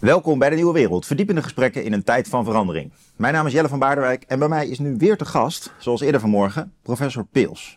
Welkom bij de Nieuwe Wereld, verdiepende gesprekken in een tijd van verandering. Mijn naam is Jelle van Baarderwijk en bij mij is nu weer te gast, zoals eerder vanmorgen, professor Peels.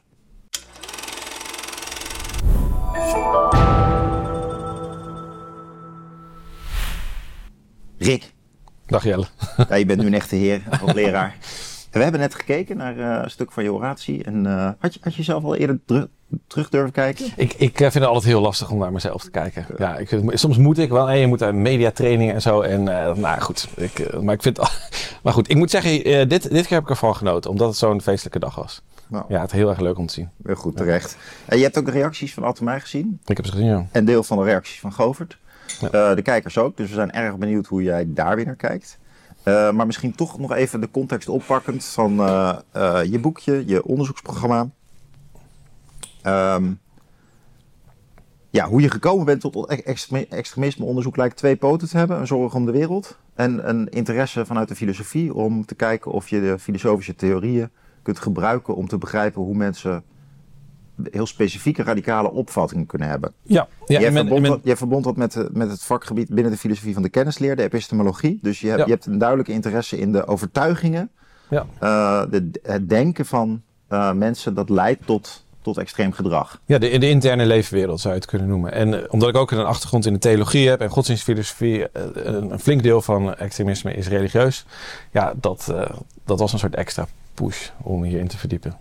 Rick. Dag Jelle. Ja, je bent nu een echte heer, hoogleraar. We hebben net gekeken naar een stuk van je oratie. En had je zelf al eerder terug durven kijken? Ik vind het altijd heel lastig om naar mezelf te kijken. Ja, soms moet ik wel. Je moet uit mediatrainingen en zo. En nou goed. Maar goed, ik moet zeggen, dit keer heb ik ervan genoten. Omdat het zo'n feestelijke dag was. Nou, ja, het is heel erg leuk om te zien. Heel goed, terecht. En je hebt ook de reacties van Altemij gezien? Ik heb ze gezien, ja. En deel van de reacties van Govert. Ja. De kijkers ook. Dus we zijn erg benieuwd hoe jij daar weer naar kijkt. Maar misschien toch nog even de context oppakkend van je boekje, je onderzoeksprogramma. Hoe je gekomen bent tot extremismeonderzoek lijkt twee poten te hebben. Een zorg om de wereld en een interesse vanuit de filosofie om te kijken of je de filosofische theorieën kunt gebruiken om te begrijpen hoe mensen heel specifieke radicale opvattingen kunnen hebben. Ja, jij verbond dat met het vakgebied binnen de filosofie van de kennisleer, de epistemologie. Dus je hebt een duidelijke interesse in de overtuigingen, het denken van mensen dat leidt tot extreem gedrag. Ja, de interne leefwereld zou je het kunnen noemen. En omdat ik ook een achtergrond in de theologie heb en godsdienstfilosofie, een flink deel van extremisme is religieus. Ja, dat was een soort extra push om hierin te verdiepen.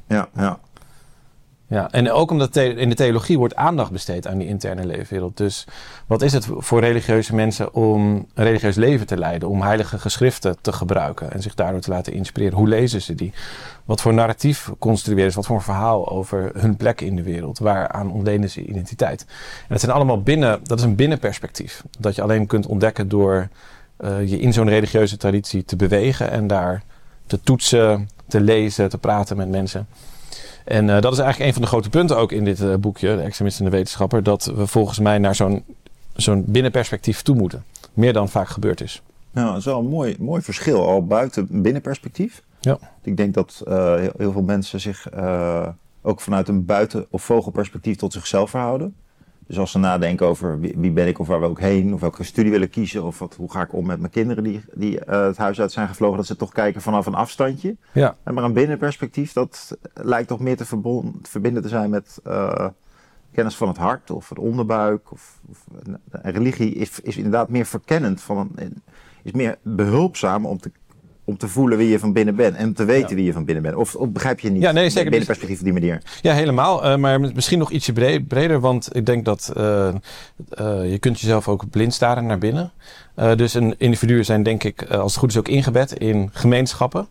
Ja, en ook omdat in de theologie wordt aandacht besteed aan die interne leefwereld. Dus wat is het voor religieuze mensen om een religieus leven te leiden? Om heilige geschriften te gebruiken en zich daardoor te laten inspireren. Hoe lezen ze die? Wat voor narratief construeren ze? Wat voor een verhaal over hun plek in de wereld? Waaraan ontlenen ze identiteit? En dat zijn allemaal dat is een binnenperspectief. Dat je alleen kunt ontdekken door je in zo'n religieuze traditie te bewegen. En daar te toetsen, te lezen, te praten met mensen. En dat is eigenlijk een van de grote punten ook in dit boekje, De Extremist en de Wetenschapper, dat we volgens mij naar zo'n binnenperspectief toe moeten. Meer dan vaak gebeurd is. Nou, dat is wel een mooi verschil, al buiten binnenperspectief. Ja. Ik denk dat heel veel mensen zich ook vanuit een buiten- of vogelperspectief tot zichzelf verhouden. Dus als ze nadenken over wie ben ik of waar wil ik heen, of welke studie wil ik kiezen, of hoe ga ik om met mijn kinderen die het huis uit zijn gevlogen, dat ze toch kijken vanaf een afstandje. Ja. Maar een binnenperspectief, dat lijkt toch meer te verbinden te zijn met kennis van het hart of het onderbuik. Religie is inderdaad meer verkennend, is meer behulpzaam om te voelen wie je van binnen bent en te weten wie je van binnen bent. Of begrijp je niet zeker. Binnenperspectief op die manier? Ja, helemaal. Maar misschien nog ietsje breder, want ik denk dat je kunt jezelf ook blind staren naar binnen. Dus een individuen zijn denk ik, als het goed is, ook ingebed in gemeenschappen.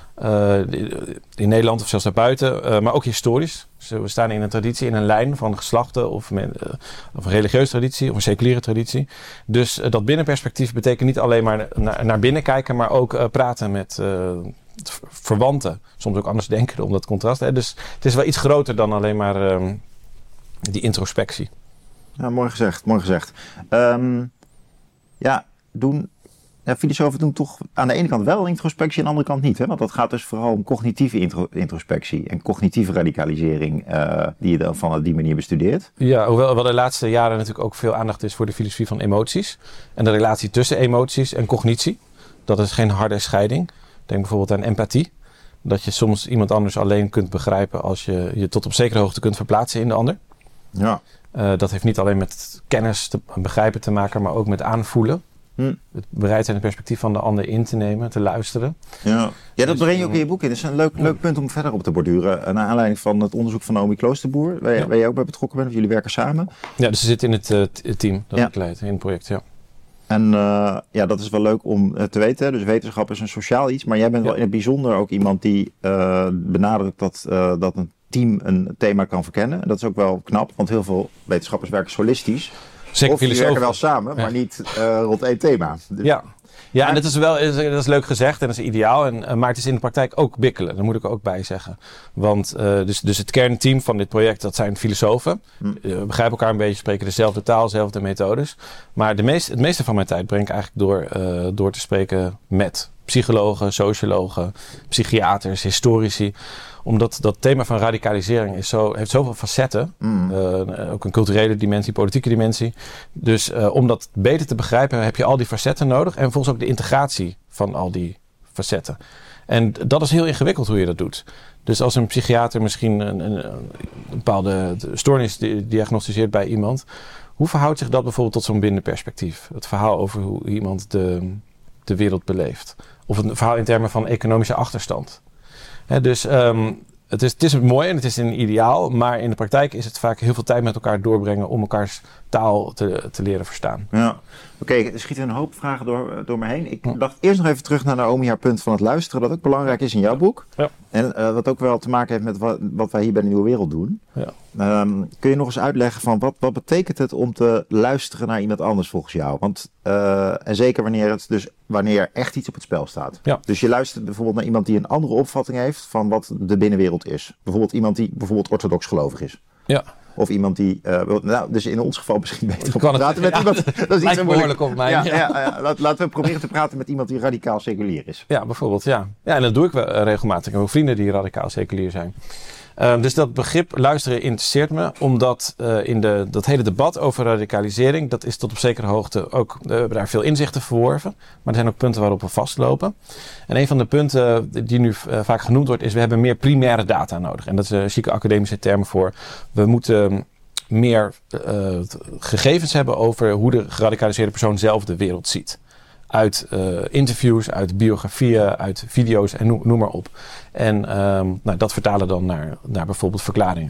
In Nederland of zelfs daarbuiten, maar ook historisch. Dus we staan in een traditie, in een lijn van geslachten of een religieuze traditie of een seculiere traditie. Dus dat binnenperspectief betekent niet alleen maar naar binnen kijken, maar ook praten met verwanten. Soms ook anders denken om dat contrast. Hè? Dus het is wel iets groter dan alleen maar die introspectie. Ja, mooi gezegd. Filosofen doen toch aan de ene kant wel introspectie, aan de andere kant niet. Hè? Want dat gaat dus vooral om cognitieve introspectie en cognitieve radicalisering die je dan van die manier bestudeert. Ja, hoewel de laatste jaren natuurlijk ook veel aandacht is voor de filosofie van emoties. En de relatie tussen emoties en cognitie. Dat is geen harde scheiding. Denk bijvoorbeeld aan empathie. Dat je soms iemand anders alleen kunt begrijpen als je je tot op zekere hoogte kunt verplaatsen in de ander. Ja. Dat heeft niet alleen met kennis en begrijpen te maken, maar ook met aanvoelen. Het bereid zijn het perspectief van de ander in te nemen, te luisteren. Ja, dat breng je ook in je boek in. Dat is een leuk punt om verder op te borduren. Naar aanleiding van het onderzoek van Naomi Kloosterboer, waar je ook bij betrokken bent, of jullie werken samen. Ja, dus ze zit in het team dat ik leid, in het project, ja. En dat is wel leuk om te weten. Dus wetenschap is een sociaal iets, maar jij bent wel in het bijzonder ook iemand die benadrukt dat een team een thema kan verkennen. En dat is ook wel knap, want heel veel wetenschappers werken solistisch. Zeker of die werken wel samen, maar niet rond één thema. Dus, en dat is leuk gezegd en dat is ideaal. Maar het is in de praktijk ook bikkelen. Daar moet ik er ook bij zeggen. Want dus het kernteam van dit project, dat zijn filosofen. We begrijpen elkaar een beetje, spreken dezelfde taal, dezelfde methodes. Maar het meeste van mijn tijd breng ik eigenlijk door te spreken met psychologen, sociologen, psychiaters, historici. Omdat dat thema van radicalisering heeft zoveel facetten. Ook een culturele dimensie, politieke dimensie. Dus om dat beter te begrijpen heb je al die facetten nodig. En vervolgens ook de integratie van al die facetten. En dat is heel ingewikkeld hoe je dat doet. Dus als een psychiater misschien een bepaalde stoornis diagnosticeert bij iemand, hoe verhoudt zich dat bijvoorbeeld tot zo'n binnenperspectief? Het verhaal over hoe iemand de wereld beleeft. Of een verhaal in termen van economische achterstand. Dus het is mooi en het is een ideaal, maar in de praktijk is het vaak heel veel tijd met elkaar doorbrengen om elkaars taal te leren verstaan. Ja, oké, er schieten een hoop vragen door me heen. Ik dacht eerst nog even terug naar Naomi, haar punt van het luisteren, dat ook belangrijk is in jouw boek. Ja. En wat ook wel te maken heeft met wat wij hier bij de Nieuwe Wereld doen. Ja. Kun je nog eens uitleggen van wat betekent het om te luisteren naar iemand anders volgens jou? Want en zeker wanneer er echt iets op het spel staat. Ja. Dus je luistert bijvoorbeeld naar iemand die een andere opvatting heeft van wat de binnenwereld is. Bijvoorbeeld iemand die bijvoorbeeld orthodox gelovig is. Ja. Of iemand die, dus in ons geval misschien beter om te praten met iemand. Dat is iets behoorlijk op mij. Laten we proberen te praten met iemand die radicaal seculier is. Ja, bijvoorbeeld, ja. Ja, en dat doe ik wel regelmatig. Ik heb ook vrienden die radicaal seculier zijn. Dus dat begrip luisteren interesseert me, omdat in dat hele debat over radicalisering, dat is tot op zekere hoogte ook, we hebben daar veel inzichten verworven, maar er zijn ook punten waarop we vastlopen. En een van de punten die nu vaak genoemd wordt, is we hebben meer primaire data nodig. En dat is een chique academische term voor, we moeten meer gegevens hebben over hoe de geradicaliseerde persoon zelf de wereld ziet. Uit interviews, uit biografieën, uit video's en noem maar op. En dat vertalen dan naar bijvoorbeeld verklaringen.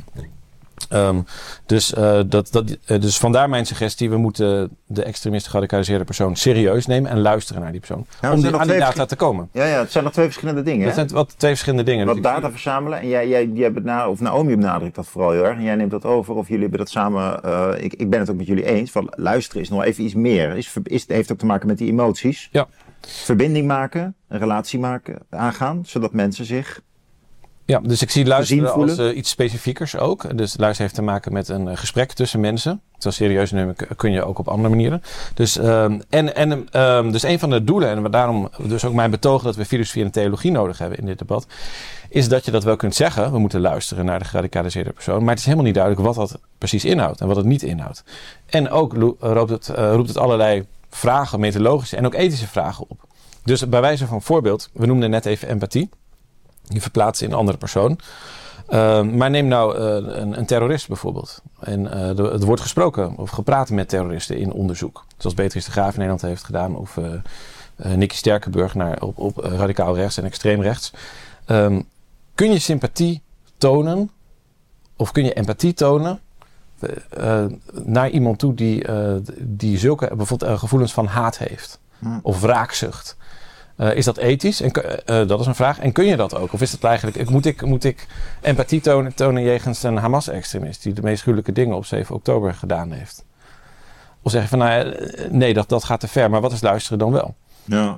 Dus vandaar mijn suggestie, we moeten de extremistisch geradicaliseerde persoon serieus nemen en luisteren naar die persoon. Om aan die data te komen. Ja, het zijn nog twee verschillende dingen. Het zijn twee verschillende dingen. Wat data verzamelen en jij hebt het of Naomi benadrukt dat vooral heel erg. En jij neemt dat over of jullie hebben dat samen, ik ben het ook met jullie eens, van luisteren is nog even iets meer. Heeft ook te maken met die emoties. Ja. Verbinding maken, een relatie aangaan, zodat mensen zich... Ja, dus ik zie luisteren als iets specifiekers ook. Dus luisteren heeft te maken met een gesprek tussen mensen. Zo serieus nemen kun je ook op andere manieren. Dus, dus een van de doelen, en daarom dus ook mijn betoog dat we filosofie en theologie nodig hebben in dit debat, is dat je dat wel kunt zeggen. We moeten luisteren naar de geradicaliseerde persoon. Maar het is helemaal niet duidelijk wat dat precies inhoudt en wat het niet inhoudt. En ook roept het allerlei vragen, methodologische en ook ethische vragen op. Dus bij wijze van voorbeeld, we noemden net even empathie. Je verplaatsen in een andere persoon. Maar neem nou een terrorist bijvoorbeeld. En het wordt gesproken of gepraat met terroristen in onderzoek. Zoals Beatrice de Graaf in Nederland heeft gedaan. Of Nicky Sterkenburg op radicaal rechts en extreem rechts. Kun je sympathie tonen? Of kun je empathie tonen? Naar iemand toe die zulke bijvoorbeeld gevoelens van haat heeft. Of wraakzucht. Is dat ethisch? Dat is een vraag. En kun je dat ook? Of is het eigenlijk... Moet ik empathie tonen jegens een Hamas-extremist die de meest gruwelijke dingen op 7 oktober gedaan heeft? Of zeg je van, nee, dat gaat te ver. Maar wat is luisteren dan wel? Ja.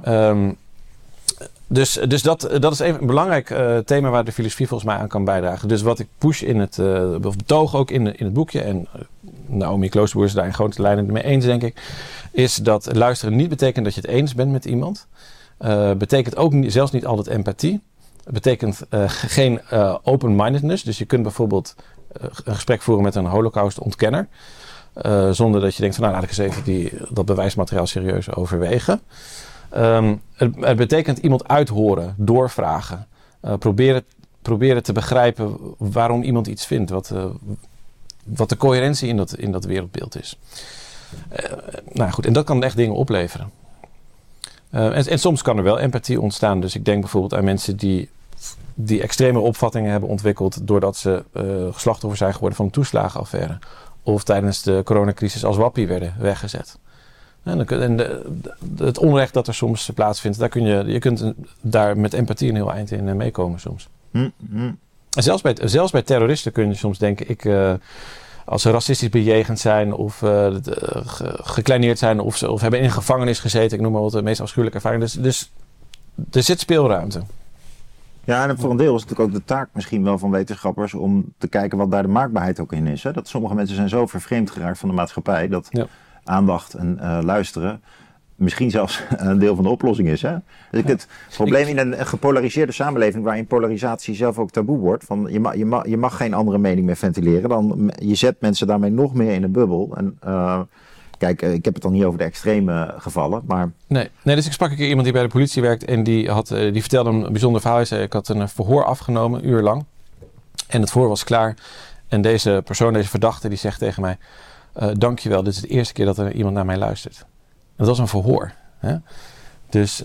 Dus dat is even een belangrijk thema waar de filosofie volgens mij aan kan bijdragen. Dus wat ik push in het betoog ook in het boekje, en Naomi Kloosterboer is daar in grote lijnen mee eens, denk ik, is dat luisteren niet betekent dat je het eens bent met iemand. Betekent ook zelfs niet altijd empathie. Betekent geen open-mindedness. Dus je kunt bijvoorbeeld een gesprek voeren met een holocaust-ontkenner. Zonder dat je denkt van laat ik eens even dat bewijsmateriaal serieus overwegen. Het betekent iemand uithoren, doorvragen. Proberen te begrijpen waarom iemand iets vindt. Wat de coherentie in dat wereldbeeld is. Goed, en dat kan echt dingen opleveren. En soms kan er wel empathie ontstaan. Dus ik denk bijvoorbeeld aan mensen die extreme opvattingen hebben ontwikkeld doordat ze slachtoffer zijn geworden van een toeslagenaffaire. Of tijdens de coronacrisis als wappie werden weggezet. En het onrecht dat er soms plaatsvindt, je kunt daar met empathie een heel eind in meekomen soms. En zelfs bij terroristen kun je soms denken, als ze racistisch bejegend zijn of gekleineerd zijn of hebben in een gevangenis gezeten, ik noem maar wat de meest afschuwelijke ervaring. Dus er zit speelruimte. Ja, en voor een deel is het natuurlijk ook de taak misschien wel van wetenschappers om te kijken wat daar de maakbaarheid ook in is. Hè? Dat sommige mensen zijn zo vervreemd geraakt van de maatschappij dat aandacht en luisteren misschien zelfs een deel van de oplossing is. Hè? Dus het probleem in een gepolariseerde samenleving, waarin polarisatie zelf ook taboe wordt, van je mag geen andere mening meer ventileren, dan je zet mensen daarmee nog meer in een bubbel. En kijk, ik heb het dan niet over de extreme gevallen, maar... Nee, dus ik sprak een keer iemand die bij de politie werkt en die vertelde een bijzonder verhaal. Hij zei, ik had een verhoor afgenomen, een uur lang. En het verhoor was klaar. En deze verdachte, die zegt tegen mij, dankjewel, dit is de eerste keer dat er iemand naar mij luistert. En dat was een verhoor. Hè? Dus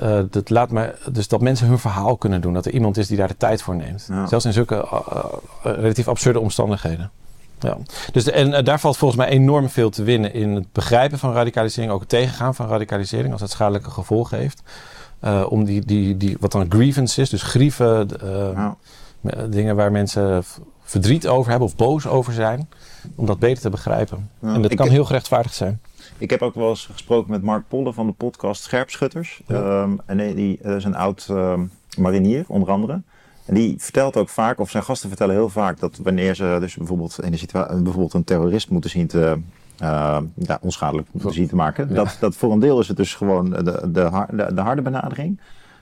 dat mensen hun verhaal kunnen doen. Dat er iemand is die daar de tijd voor neemt. Ja. Zelfs in zulke relatief absurde omstandigheden. Ja. Dus daar valt volgens mij enorm veel te winnen in het begrijpen van radicalisering. Ook het tegengaan van radicalisering als het schadelijke gevolgen heeft. Om die wat dan een grievance is, dus grieven, dingen waar mensen verdriet over hebben of boos over zijn. Om dat beter te begrijpen. Ja, en dat kan heel gerechtvaardigd zijn. Ik heb ook wel eens gesproken met Mark Polder van de podcast Scherpschutters. Ja. En die is een oud marinier, onder andere. En die vertelt ook vaak, of zijn gasten vertellen heel vaak, dat wanneer ze dus bijvoorbeeld in een situatie, bijvoorbeeld een terrorist moeten zien te onschadelijk moeten zien te maken. Ja. Dat voor een deel is het dus gewoon de harde benadering.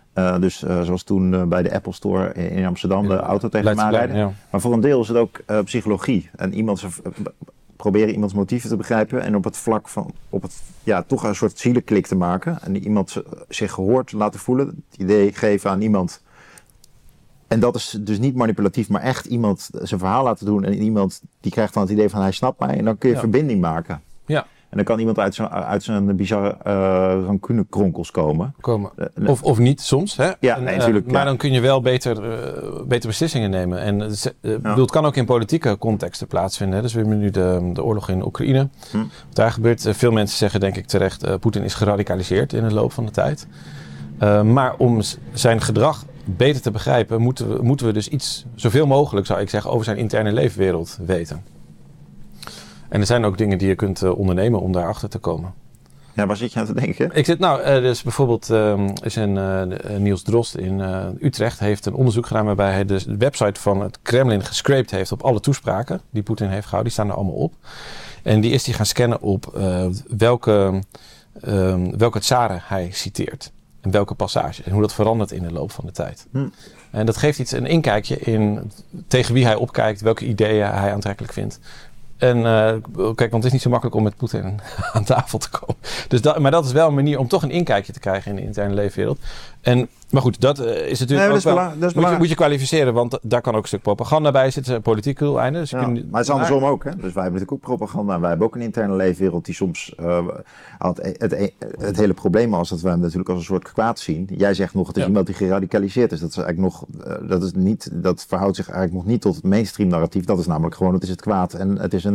Zoals toen bij de Apple Store in Amsterdam de auto tegen me aanrijden. Ja. Maar voor een deel is het ook psychologie. En proberen iemands motieven te begrijpen en op het vlak van toch een soort zielenklik te maken. En iemand zich gehoord laten voelen. Het idee geven aan iemand. En dat is dus niet manipulatief, maar echt iemand zijn verhaal laten doen. En iemand die krijgt dan het idee van hij snapt mij. En dan kun je verbinding maken. Ja. En dan kan iemand uit zijn bizarre rancune-kronkels komen. Of niet soms. Hè? Ja, natuurlijk. Maar dan kun je wel beter beslissingen nemen. En het kan ook in politieke contexten plaatsvinden. Hè? Dus we hebben nu de oorlog in Oekraïne. Wat daar gebeurt. Veel mensen zeggen denk ik terecht, Poetin is geradicaliseerd in de loop van de tijd. Maar om zijn gedrag beter te begrijpen, moeten we dus zoveel mogelijk, zou ik zeggen, over zijn interne leefwereld weten. En er zijn ook dingen die je kunt ondernemen om daarachter te komen. Ja, waar zit je aan te denken? Ik zit dus bijvoorbeeld Niels Drost in Utrecht heeft een onderzoek gedaan waarbij hij de website van het Kremlin gescraped heeft op alle toespraken die Poetin heeft gehouden. Die staan er allemaal op. En die is hij gaan scannen op welke tsaren hij citeert. En welke passages. En hoe dat verandert in de loop van de tijd. En dat geeft een inkijkje in tegen wie hij opkijkt. Welke ideeën hij aantrekkelijk vindt. En kijk, want het is niet zo makkelijk om met Poetin aan tafel te komen. Dus maar dat is wel een manier om toch een inkijkje te krijgen in de interne leefwereld. Maar goed, dat is natuurlijk ook wel... Moet je kwalificeren, want daar kan ook een stuk propaganda bij zitten. Politiek doeleinde. Dus maar het is andersom ook. Hè? Dus wij hebben natuurlijk ook propaganda. En wij hebben ook een interne leefwereld die soms... het hele probleem is dat we hem natuurlijk als een soort kwaad zien. Jij zegt nog, het is iemand die geradicaliseerd is. Dat is eigenlijk nog... Dat verhoudt zich eigenlijk nog niet tot het mainstream narratief. Dat is namelijk gewoon, het is het kwaad. En het is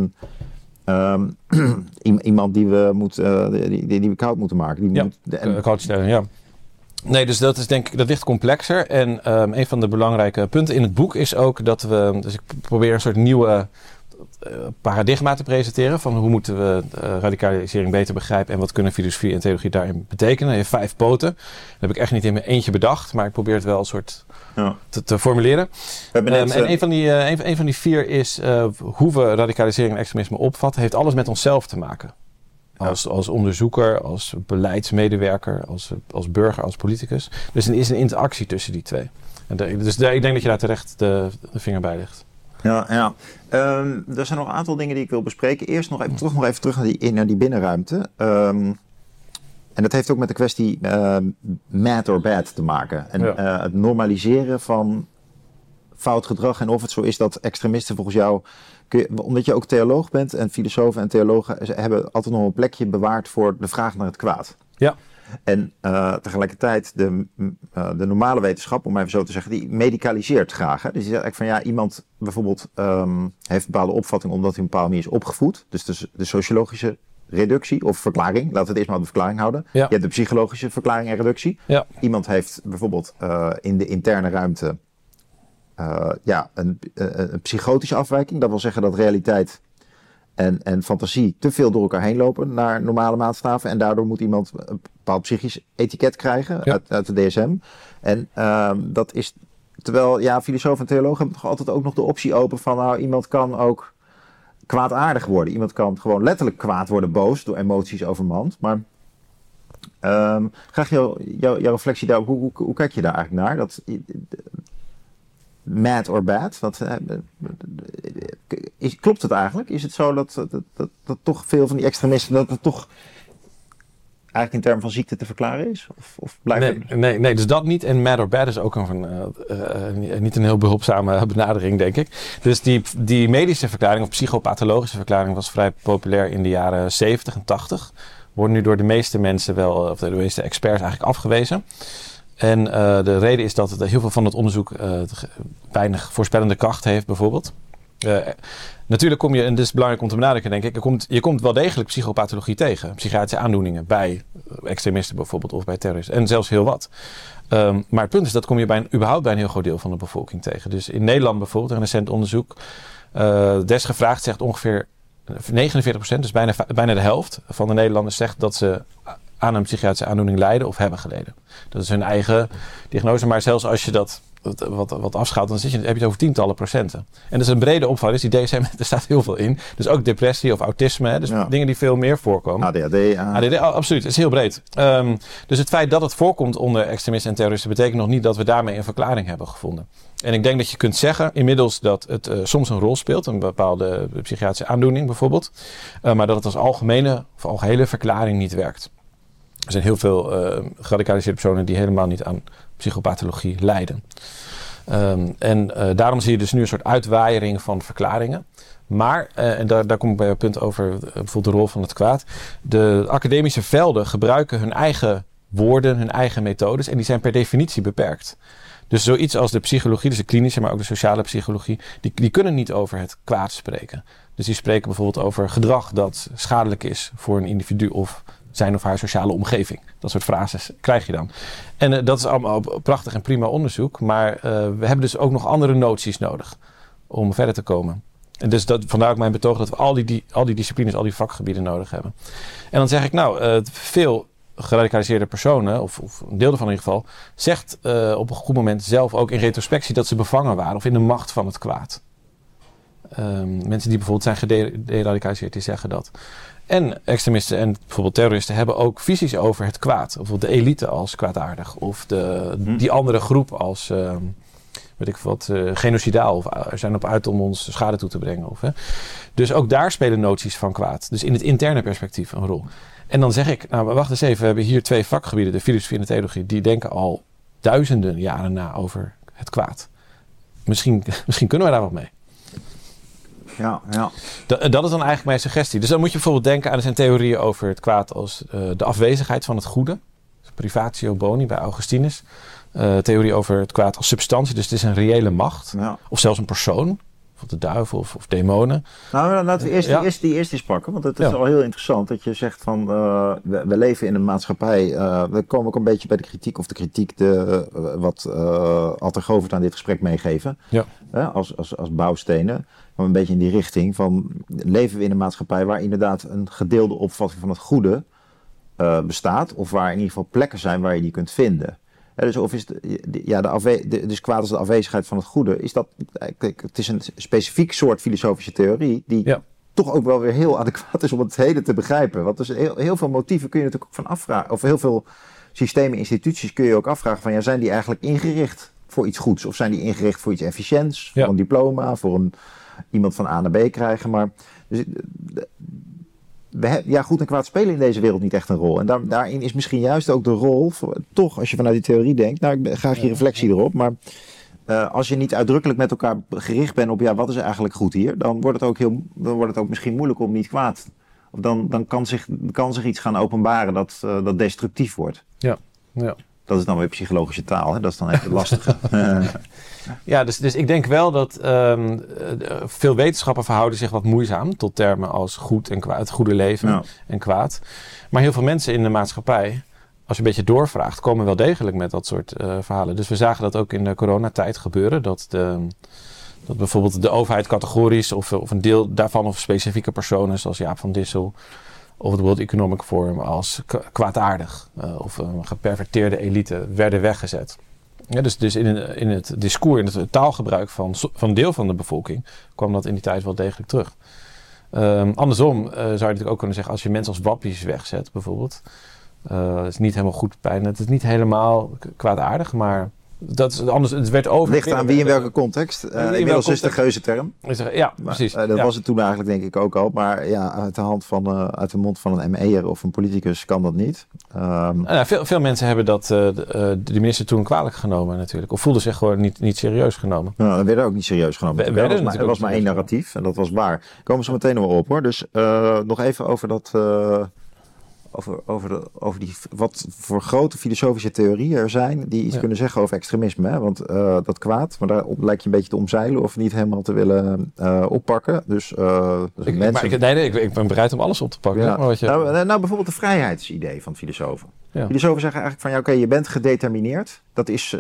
iemand die we koud moeten maken. Koud stellen, ja. Nee, dus dat is denk ik, dat ligt complexer. En een van de belangrijke punten in het boek is ook dat dus ik probeer een soort nieuwe paradigma te presenteren van hoe moeten we radicalisering beter begrijpen en wat kunnen filosofie en theologie daarin betekenen. Je heeft 5 poten. Dat heb ik echt niet in mijn eentje bedacht, maar ik probeer het wel een soort te formuleren. En een van die 4 is hoe we radicalisering en extremisme opvatten, heeft alles met onszelf te maken. Als onderzoeker, als beleidsmedewerker, als burger, als politicus. Dus er is een interactie tussen die 2. Ik denk dat je daar terecht de vinger bij ligt. Ja. Er zijn nog een aantal dingen die ik wil bespreken. Eerst nog even terug naar die binnenruimte. En dat heeft ook met de kwestie mad or bad te maken. En het normaliseren van fout gedrag. En of het zo is dat extremisten volgens jou... Omdat je ook theoloog bent en filosofen en theologen hebben altijd nog een plekje bewaard voor de vraag naar het kwaad. Ja. En tegelijkertijd de normale wetenschap, om maar even zo te zeggen, die medicaliseert graag. Hè? Dus die zegt eigenlijk van iemand bijvoorbeeld heeft een bepaalde opvatting omdat hij op een bepaalde manier is opgevoed. Dus de sociologische reductie of verklaring. Laten we het eerst maar op de verklaring houden. Ja. Je hebt de psychologische verklaring en reductie. Ja. Iemand heeft bijvoorbeeld in de interne ruimte een psychotische afwijking. Dat wil zeggen dat realiteit en fantasie te veel door elkaar heen lopen naar normale maatstaven. En daardoor moet iemand een bepaald psychisch etiket krijgen uit de DSM. En dat is... Terwijl, filosofen en theologen hebben toch altijd ook nog de optie open van... iemand kan ook kwaadaardig worden. Iemand kan gewoon letterlijk kwaad worden, boos, door emoties overmand. Maar Graag jouw reflectie daarop. Hoe kijk je daar eigenlijk naar? Dat, mad or bad? Klopt het eigenlijk? Is het zo dat toch veel van die extremisten... dat het toch eigenlijk in termen van ziekte te verklaren is? Of blijft nee, dus dat niet. En mad or bad is ook niet een heel behulpzame benadering, denk ik. Dus die medische verklaring of psychopathologische verklaring was vrij populair in de jaren 70 en 80. Wordt nu door de meeste mensen of de meeste experts eigenlijk afgewezen. En de reden is dat heel veel van het onderzoek weinig voorspellende kracht heeft, bijvoorbeeld. Natuurlijk kom je, en dit is belangrijk om te benadrukken, denk ik, je komt wel degelijk psychopathologie tegen. Psychiatrische aandoeningen bij extremisten bijvoorbeeld of bij terroristen. En zelfs heel wat. Maar het punt is, dat kom je überhaupt bij een heel groot deel van de bevolking tegen. Dus in Nederland bijvoorbeeld, een recent onderzoek, desgevraagd zegt ongeveer 49%, dus bijna de helft van de Nederlanders zegt dat ze aan een psychiatrische aandoening lijden of hebben geleden. Dat is hun eigen diagnose, maar zelfs als je dat wat afschaalt, dan heb je het over tientallen procenten. En dat is een brede opvatting, dus die DSM, er staat heel veel in. Dus ook depressie of autisme, dus dingen die veel meer voorkomen. ADHD, absoluut, het is heel breed. Dus het feit dat het voorkomt onder extremisten en terroristen betekent nog niet dat we daarmee een verklaring hebben gevonden. En ik denk dat je kunt zeggen inmiddels dat het soms een rol speelt, een bepaalde psychiatrische aandoening bijvoorbeeld, maar dat het als algehele verklaring niet werkt. Er zijn heel veel geradicaliseerde personen die helemaal niet aan psychopathologie lijden. Daarom zie je dus nu een soort uitwaaiering van verklaringen. Maar, en daar kom ik bij het punt over bijvoorbeeld de rol van het kwaad. De academische velden gebruiken hun eigen woorden, hun eigen methodes en die zijn per definitie beperkt. Dus zoiets als de psychologie, dus de klinische, maar ook de sociale psychologie, die kunnen niet over het kwaad spreken. Dus die spreken bijvoorbeeld over gedrag dat schadelijk is voor een individu of zijn of haar sociale omgeving. Dat soort frases krijg je dan. En dat is allemaal prachtig en prima onderzoek. Maar we hebben dus ook nog andere noties nodig om verder te komen. En dus vandaar ook mijn betoog dat we al die disciplines, al die vakgebieden nodig hebben. En dan zeg ik veel geradicaliseerde personen, of een deel ervan in ieder geval, zegt op een goed moment zelf ook in retrospectie dat ze bevangen waren of in de macht van het kwaad. Mensen die bijvoorbeeld zijn gederadicaliseerd, die zeggen dat. En extremisten en bijvoorbeeld terroristen hebben ook visies over het kwaad. Bijvoorbeeld de elite als kwaadaardig. Of die andere groep als genocidaal. Of er zijn op uit om ons schade toe te brengen. Dus ook daar spelen noties van kwaad. Dus in het interne perspectief een rol. En dan zeg ik, nou wacht eens even. We hebben hier 2 vakgebieden, de filosofie en de theologie. Die denken al duizenden jaren na over het kwaad. Misschien kunnen we daar wat mee. Ja. Dat is dan eigenlijk mijn suggestie. Dus dan moet je bijvoorbeeld denken aan, er zijn theorieën over het kwaad als de afwezigheid van het goede. Dus privatio boni bij Augustinus. Theorie over het kwaad als substantie, dus het is een reële macht. Ja. Of zelfs een persoon. Bijvoorbeeld de duivel of demonen. Nou, laten we eerst die eerst eens pakken. Want het is al heel interessant dat je zegt van we leven in een maatschappij. We komen ook een beetje bij de kritiek of de kritiek wat Alter Govert aan dit gesprek meegeven. Ja. Als bouwstenen. Maar een beetje in die richting van leven we in een maatschappij waar inderdaad een gedeelde opvatting van het goede bestaat. Of waar in ieder geval plekken zijn waar je die kunt vinden. Dus of is dus kwaad als de afwezigheid van het goede, is dat, het is een specifiek soort filosofische theorie die toch ook wel weer heel adequaat is om het hele te begrijpen. Want dus heel veel motieven kun je natuurlijk ook van afvragen, of heel veel systemen, instituties kun je ook afvragen van zijn die eigenlijk ingericht voor iets goeds? Of zijn die ingericht voor iets efficiënts, voor een diploma, voor iemand van A naar B krijgen? Maar dus, goed en kwaad spelen in deze wereld niet echt een rol. En daarin is misschien juist ook de rol, toch als je vanuit die theorie denkt, ik graag je reflectie erop, maar als je niet uitdrukkelijk met elkaar gericht bent op wat is eigenlijk goed hier, dan wordt het ook misschien moeilijk om niet kwaad. Of dan kan zich iets gaan openbaren dat destructief wordt. Ja. Dat is dan weer psychologische taal, hè? Dat is dan even lastig. Ja, dus ik denk wel dat veel wetenschappen verhouden zich wat moeizaam tot termen als goed en kwaad, het goede leven en kwaad. Maar heel veel mensen in de maatschappij, als je een beetje doorvraagt, komen wel degelijk met dat soort verhalen. Dus we zagen dat ook in de coronatijd gebeuren, dat bijvoorbeeld de overheid categorisch of een deel daarvan of specifieke personen zoals Jaap van Dissel of het World Economic Forum als kwaadaardig of een geperverteerde elite werden weggezet. Ja, dus in het discours, in het taalgebruik van een deel van de bevolking kwam dat in die tijd wel degelijk terug. Andersom zou je natuurlijk ook kunnen zeggen, als je mensen als wappies wegzet bijvoorbeeld, Het is niet helemaal goed pijn. Het is niet helemaal kwaadaardig, maar dat is anders. Het werd over. Ligt aan wie in welke context. Inmiddels is het een geuzenterm. Ja, precies. Dat was het toen eigenlijk denk ik ook al. Maar ja, uit de mond van een ME'er of een politicus kan dat niet. Veel mensen hebben dat de minister toen kwalijk genomen natuurlijk. Of voelden zich gewoon niet serieus genomen. Nou, dat werd ook niet serieus genomen. Er was maar één narratief en dat was waar. Daar komen ze meteen nog op hoor. Dus nog even over dat... Over wat voor grote filosofische theorieën er zijn die iets kunnen zeggen over extremisme. Hè? Want dat kwaad, maar daar lijkt je een beetje te omzeilen of niet helemaal te willen oppakken. Dus ik ben bereid om alles op te pakken. Ja. Wat je... nou, bijvoorbeeld de vrijheidsidee van filosofen. Ja. Filosofen zeggen eigenlijk van oké, je bent gedetermineerd. Dat is...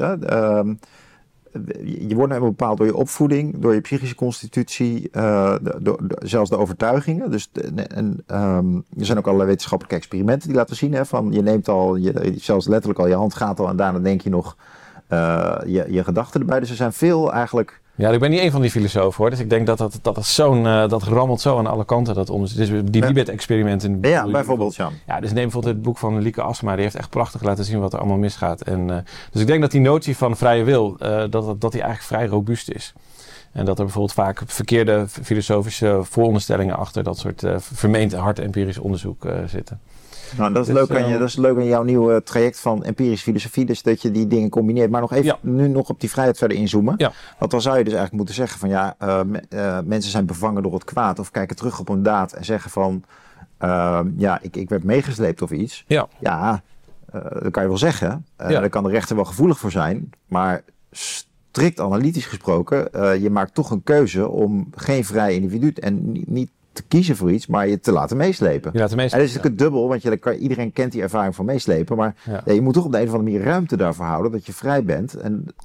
je wordt helemaal bepaald door je opvoeding, door je psychische constitutie, zelfs de overtuigingen. Dus er zijn ook allerlei wetenschappelijke experimenten die laten zien, hè, van je neemt zelfs letterlijk al je hand gaat al en daarna denk je nog je gedachten erbij. Dus er zijn veel eigenlijk... Ja, ik ben niet één van die filosofen hoor. Dus ik denk dat rammelt zo aan alle kanten. Dat onderzoek. Dus die Libet-experimenten. Ja, bijvoorbeeld, ja. Ja, dus neem bijvoorbeeld het boek van Lieke Asma. Die heeft echt prachtig laten zien wat er allemaal misgaat. Dus ik denk dat die notie van vrije wil, dat die eigenlijk vrij robuust is. En dat er bijvoorbeeld vaak verkeerde filosofische vooronderstellingen achter dat soort vermeend hard empirisch onderzoek zitten. Nou, dat is leuk aan jouw nieuwe traject van empirische filosofie, dus dat je die dingen combineert. Maar nog even nu nog op die vrijheid verder inzoomen. Ja. Want dan zou je dus eigenlijk moeten zeggen van mensen zijn bevangen door het kwaad of kijken terug op een daad en zeggen van ik werd meegesleept of iets. Ja, dat kan je wel zeggen. Daar kan de rechter wel gevoelig voor zijn, maar strikt analytisch gesproken, je maakt toch een keuze om geen vrij individu en niet te kiezen voor iets, maar je te laten meeslepen. En dat is natuurlijk het dubbel, want iedereen kent die ervaring van meeslepen, maar je moet toch op de een of andere manier ruimte daarvoor houden, dat je vrij bent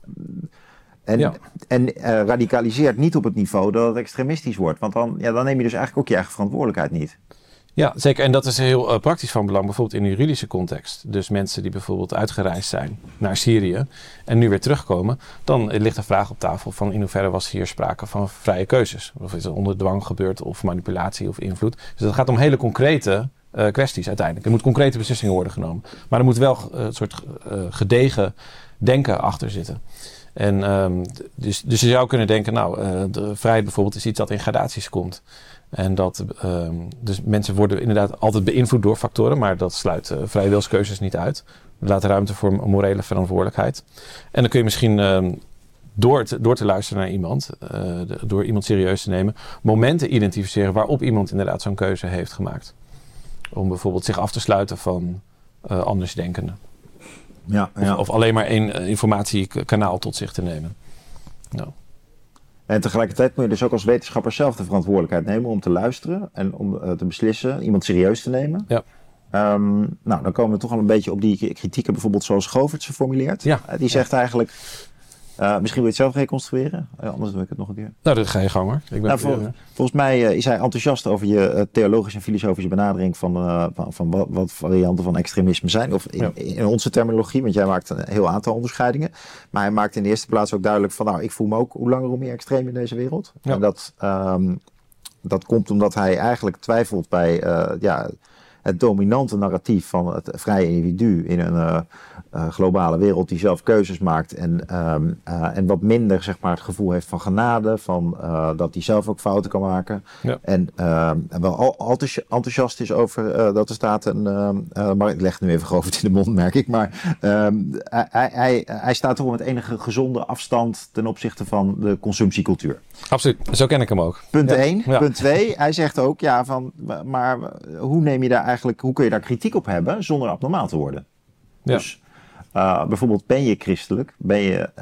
en radicaliseert niet op het niveau dat het extremistisch wordt. Want dan neem je dus eigenlijk ook je eigen verantwoordelijkheid niet. Ja, zeker. En dat is heel praktisch van belang, bijvoorbeeld in de juridische context. Dus mensen die bijvoorbeeld uitgereisd zijn naar Syrië en nu weer terugkomen, dan ligt de vraag op tafel van in hoeverre was hier sprake van vrije keuzes. Of is het onder dwang gebeurd of manipulatie of invloed. Dus het gaat om hele concrete kwesties uiteindelijk. Er moeten concrete beslissingen worden genomen. Maar er moet wel een soort gedegen denken achter zitten. En dus je zou kunnen denken, de vrijheid bijvoorbeeld is iets dat in gradaties komt. En dat dus mensen worden inderdaad altijd beïnvloed door factoren, maar dat sluit vrije wilskeuzes niet uit. Laat ruimte voor morele verantwoordelijkheid. En dan kun je misschien door te luisteren naar iemand, door iemand serieus te nemen, momenten identificeren waarop iemand inderdaad zo'n keuze heeft gemaakt. Om bijvoorbeeld zich af te sluiten van andersdenkenden. Of alleen maar één informatiekanaal tot zich te nemen. Nou. En tegelijkertijd moet je dus ook als wetenschapper zelf de verantwoordelijkheid nemen om te luisteren en om te beslissen, iemand serieus te nemen. Ja. Dan komen we toch al een beetje op die kritieken, bijvoorbeeld zoals Govert ze formuleert. Ja. Die zegt eigenlijk, misschien wil je het zelf reconstrueren, anders doe ik het nog een keer. Nou, dat ga je gang hoor. Volgens mij is hij enthousiast over je theologische en filosofische benadering van wat varianten van extremisme zijn. Of in onze terminologie, want jij maakt een heel aantal onderscheidingen. Maar hij maakt in de eerste plaats ook duidelijk van, ik voel me ook hoe langer hoe meer extreem in deze wereld. Ja. En dat komt omdat hij eigenlijk twijfelt bij het dominante narratief van het vrije individu in een globale wereld die zelf keuzes maakt en wat minder zeg maar het gevoel heeft van genade, van dat hij zelf ook fouten kan maken. Ja. En wel enthousiast is over dat er staat maar ik leg het nu even Govert in de mond, merk ik, maar hij staat toch met enige gezonde afstand ten opzichte van de consumptiecultuur. Absoluut, zo ken ik hem ook. Punt 1. Ja. Punt 2, hij zegt ook, maar hoe kun je daar kritiek op hebben zonder abnormaal te worden? Ja. Dus bijvoorbeeld ben je christelijk, ben je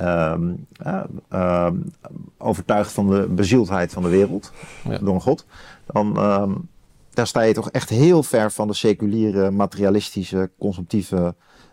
overtuigd van de bezieldheid van de wereld door een God, dan sta je toch echt heel ver van de seculiere, materialistische, consumptieve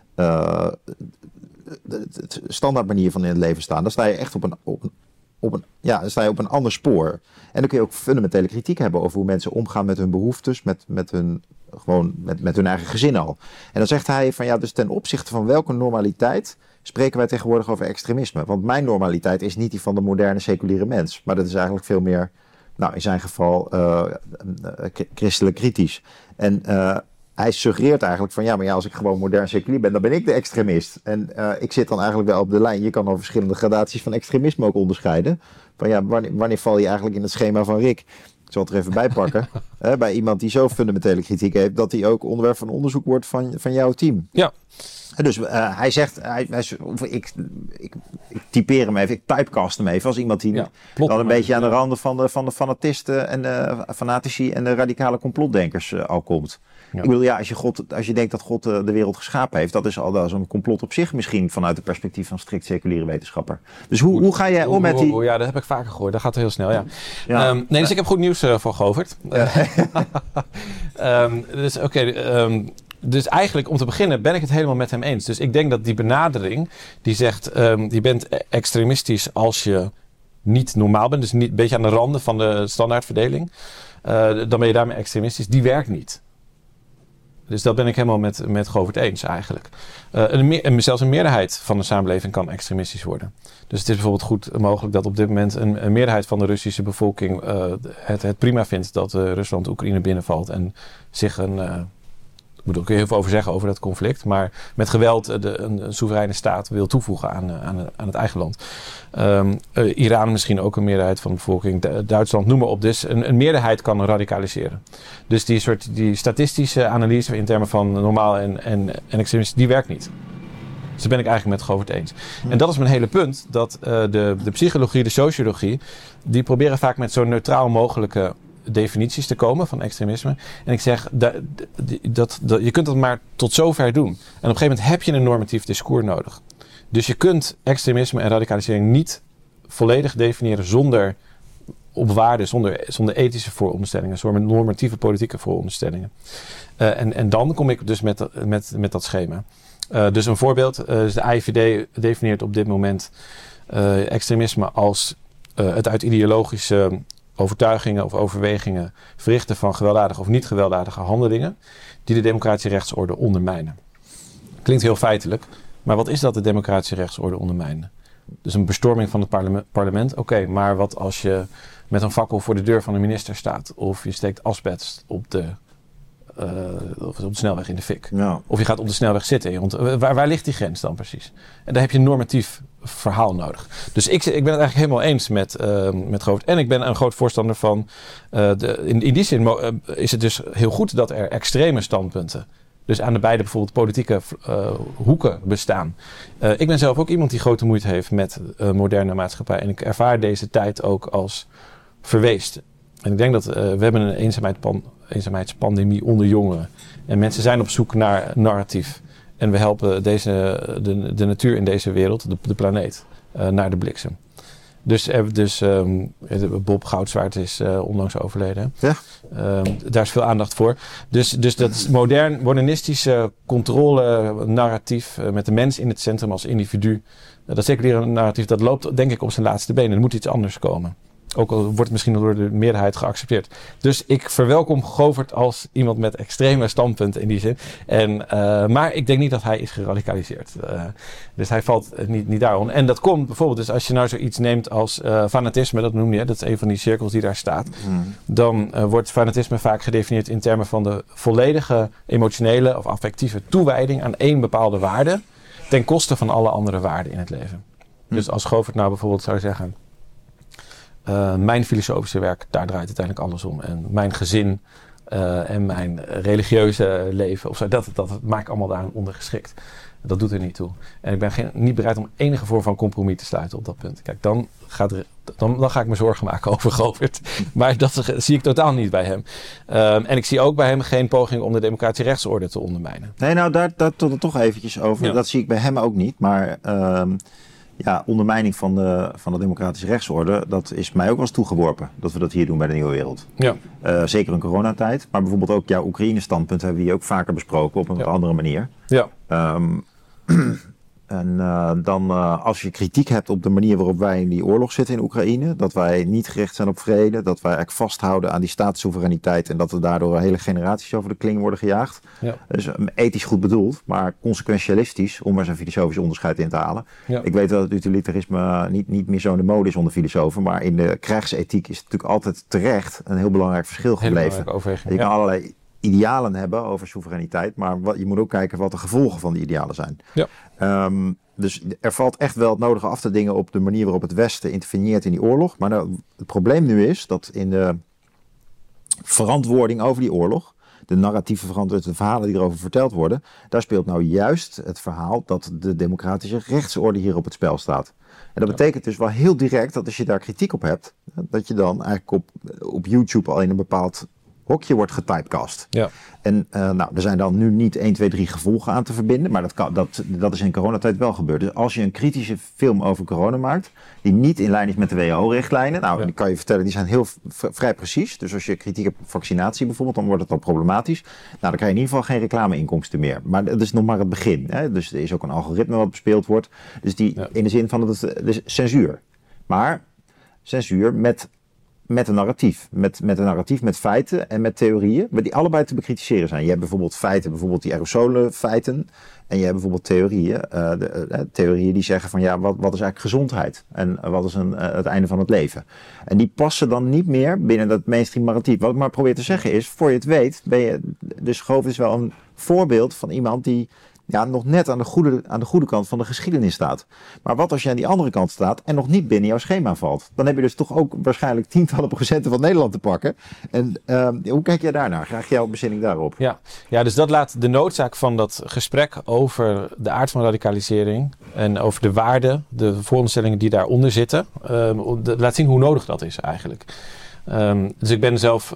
standaard manier van in het leven staan. Dan sta je echt op een ander spoor. En dan kun je ook fundamentele kritiek hebben over hoe mensen omgaan met hun behoeftes, met hun eigen gezin al. En dan zegt hij van dus ten opzichte van welke normaliteit spreken wij tegenwoordig over extremisme? Want mijn normaliteit is niet die van de moderne seculiere mens. Maar dat is eigenlijk veel meer, in zijn geval, christelijk kritisch. En hij suggereert eigenlijk van maar als ik gewoon modern seculier ben, dan ben ik de extremist. En ik zit dan eigenlijk wel op de lijn. Je kan al verschillende gradaties van extremisme ook onderscheiden. Van wanneer val je eigenlijk in het schema van Rick? Ik zal het er even bij pakken. Bij iemand die zo fundamentele kritiek heeft, dat hij ook onderwerp van onderzoek wordt van jouw team. Ja. Dus hij zegt, ik typeer hem even, ik typecast hem even als iemand die dan een beetje aan de randen van de fanatisten en de fanatici en de radicale complotdenkers al komt. Ja. Ik bedoel, als je denkt dat God de wereld geschapen heeft, dat is een complot op zich misschien vanuit het perspectief van strikt seculiere wetenschapper. Dus hoe ga jij om met die... Ja, dat heb ik vaker gehoord. Dat gaat heel snel, ja. Dus ik heb goed nieuws voor Govert. Dus eigenlijk, om te beginnen, ben ik het helemaal met hem eens. Dus ik denk dat die benadering, die zegt, je bent extremistisch als je niet normaal bent, dus niet, een beetje aan de randen van de standaardverdeling, dan ben je daarmee extremistisch. Die werkt niet. Dus dat ben ik helemaal met Govert eens eigenlijk. Zelfs een meerderheid van de samenleving kan extremistisch worden. Dus het is bijvoorbeeld goed mogelijk dat op dit moment een meerderheid van de Russische bevolking het prima vindt dat Rusland Oekraïne binnenvalt en zich ik bedoel, kun je heel veel over zeggen over dat conflict. Maar met geweld een soevereine staat wil toevoegen aan het eigen land. Iran misschien ook een meerderheid van de bevolking. Duitsland, noem maar op. Dus een meerderheid kan radicaliseren. Dus die statistische analyse in termen van normaal en extremistisch, die werkt niet. Dus daar ben ik eigenlijk met Govert eens. En dat is mijn hele punt. Dat de psychologie, de sociologie, die proberen vaak met zo neutraal mogelijke definities te komen van extremisme. En ik zeg, je kunt dat maar tot zover doen. En op een gegeven moment heb je een normatief discours nodig. Dus je kunt extremisme en radicalisering niet volledig definiëren zonder op waarde, zonder ethische vooronderstellingen, zonder normatieve politieke vooronderstellingen. En dan kom ik dus met dat schema. Dus een voorbeeld, de AIVD definieert op dit moment extremisme als het uit ideologische overtuigingen of overwegingen verrichten van gewelddadige of niet gewelddadige handelingen die de democratische rechtsorde ondermijnen. Klinkt heel feitelijk, maar wat is dat, de democratische rechtsorde ondermijnen? Dus een bestorming van het parlement, oké, maar wat als je met een fakkel voor de deur van een minister staat of je steekt asbest op de snelweg in de fik. Ja. Of je gaat op de snelweg zitten. Waar ligt die grens dan precies? En daar heb je een normatief verhaal nodig. Dus ik ben het eigenlijk helemaal eens met Govert. En ik ben een groot voorstander van... in die zin is het dus heel goed dat er extreme standpunten, dus aan de beide bijvoorbeeld politieke hoeken bestaan. Ik ben zelf ook iemand die grote moeite heeft met moderne maatschappij. En ik ervaar deze tijd ook als verweest. En ik denk dat we hebben een eenzaamheidspandemie onder jongeren. En mensen zijn op zoek naar narratief. En we helpen de natuur in deze wereld, de planeet, naar de bliksem. Dus Bob Goudswaard is onlangs overleden. Ja. Daar is veel aandacht voor. Dus dat modernistische controle-narratief met de mens in het centrum als individu. Dat seculiere narratief, dat loopt denk ik op zijn laatste benen. Er moet iets anders komen. Ook al wordt het misschien door de meerderheid geaccepteerd. Dus ik verwelkom Govert als iemand met extreme standpunten in die zin. Maar ik denk niet dat hij is geradicaliseerd. Dus hij valt niet daarom. En dat komt bijvoorbeeld, dus als je nou zoiets neemt als fanatisme, dat noem je, dat is een van die cirkels die daar staat. Dan wordt fanatisme vaak gedefinieerd in termen van de volledige emotionele of affectieve toewijding aan één bepaalde waarde, ten koste van alle andere waarden in het leven. Dus als Govert nou bijvoorbeeld zou zeggen, mijn filosofische werk, daar draait uiteindelijk alles om. En mijn gezin en mijn religieuze leven, of zo, dat maak ik allemaal daaraan ondergeschikt. Dat doet er niet toe. En ik ben niet bereid om enige vorm van compromis te sluiten op dat punt. Kijk, dan ga ik me zorgen maken over Govert. Maar dat zie ik totaal niet bij hem. En ik zie ook bij hem geen poging om de democratische rechtsorde te ondermijnen. Nee, nou daar toch eventjes over. Ja. Dat zie ik bij hem ook niet. Maar ondermijning van de democratische rechtsorde, dat is mij ook wel eens toegeworpen. Dat we dat hier doen bij de Nieuwe Wereld. Ja. Zeker in coronatijd. Maar bijvoorbeeld ook jouw Oekraïne-standpunt hebben we hier ook vaker besproken op een wat andere manier. Ja. Dan als je kritiek hebt op de manier waarop wij in die oorlog zitten in Oekraïne, dat wij niet gericht zijn op vrede, dat wij eigenlijk vasthouden aan die staatssoevereiniteit en dat er daardoor hele generaties over de kling worden gejaagd. Ja. Dus ethisch goed bedoeld, maar consequentialistisch, om er zijn filosofisch onderscheid in te halen. Ja. Ik weet dat het utilitarisme niet meer zo in de mode is onder filosofen, maar in de krijgsethiek is het natuurlijk altijd terecht een heel belangrijk verschil gebleven. Je kan allerlei idealen hebben over soevereiniteit, maar je moet ook kijken wat de gevolgen van die idealen zijn. Ja. Dus er valt echt wel het nodige af te dingen op de manier waarop het Westen interveneert in die oorlog. Maar het probleem nu is dat in de verantwoording over die oorlog, de narratieve verantwoording, de verhalen die erover verteld worden, daar speelt nou juist het verhaal dat de democratische rechtsorde hier op het spel staat. En dat betekent dus wel heel direct dat als je daar kritiek op hebt, dat je dan eigenlijk op YouTube al in een bepaald hokje wordt getypecast. Ja. En er zijn dan nu niet 1, 2, 3 gevolgen aan te verbinden, maar dat is in coronatijd wel gebeurd. Dus als je een kritische film over corona maakt, die niet in lijn is met de WHO-richtlijnen, die kan je vertellen, die zijn heel vrij precies. Dus als je kritiek hebt op vaccinatie bijvoorbeeld, dan wordt het al problematisch. Dan krijg je in ieder geval geen reclameinkomsten meer. Maar dat is nog maar het begin. Hè? Dus er is ook een algoritme wat bespeeld wordt. Dus in de zin van dat het dus censuur. Maar censuur met een narratief. Met een narratief, met feiten en met theorieën, maar die allebei te bekritiseren zijn. Je hebt bijvoorbeeld feiten, bijvoorbeeld die aerosolenfeiten. En je hebt bijvoorbeeld theorieën. Theorieën die zeggen van wat is eigenlijk gezondheid? En wat is het einde van het leven? En die passen dan niet meer binnen dat mainstream narratief. Wat ik maar probeer te zeggen is, voor je het weet, dus Schoof is wel een voorbeeld van iemand die nog net aan de goede kant van de geschiedenis staat. Maar wat als je aan die andere kant staat en nog niet binnen jouw schema valt? Dan heb je dus toch ook waarschijnlijk tientallen procenten van Nederland te pakken. En hoe kijk jij daarnaar? Graag jouw bezinning daarop. Ja, dus dat laat de noodzaak van dat gesprek over de aard van radicalisering en over de waarden, de vooronderstellingen die daaronder zitten, laat zien hoe nodig dat is eigenlijk. Dus ik ben zelf,